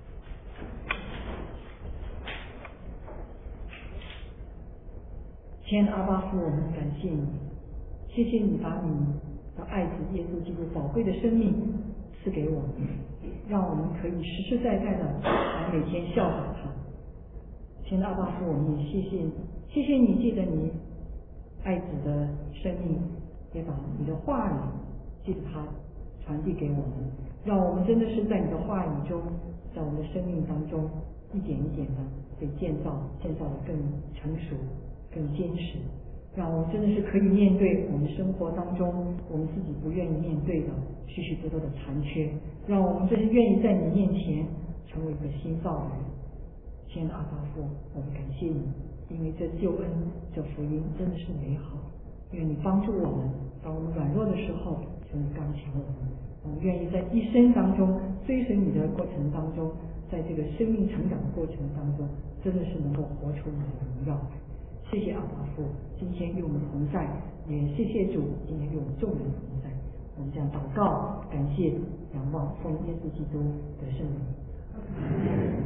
亲爱的阿爸父，我们感谢你，谢谢你把你的爱子耶稣基督宝贵的生命赐给我们，让我们可以实实在在的来每天效法他。亲爱的阿爸父，我们也谢谢你，谢谢你记得你爱子的生命，也把你的话语记得他传递给我们，让我们真的是在你的话语中，在我们的生命当中一点一点的被建造，建造的更成熟、更坚实，让我们真的是可以面对我们生活当中我们自己不愿意面对的许许多多的残缺，让我们真是愿意在你面前成为一个新造的人。亲爱的阿爸父，我们感谢你，因为这救恩、这福音真的是美好。愿你帮助我们，当我们软弱的时候，求你刚强我们。我们愿意在一生当中追随你的过程当中，在这个生命成长的过程当中，真的是能够活出你的荣耀。谢谢阿爸父，今天与我们同在，也谢谢主，今天与我们众人同在。我们这样祷告，感谢，仰望奉耶稣基督的圣名。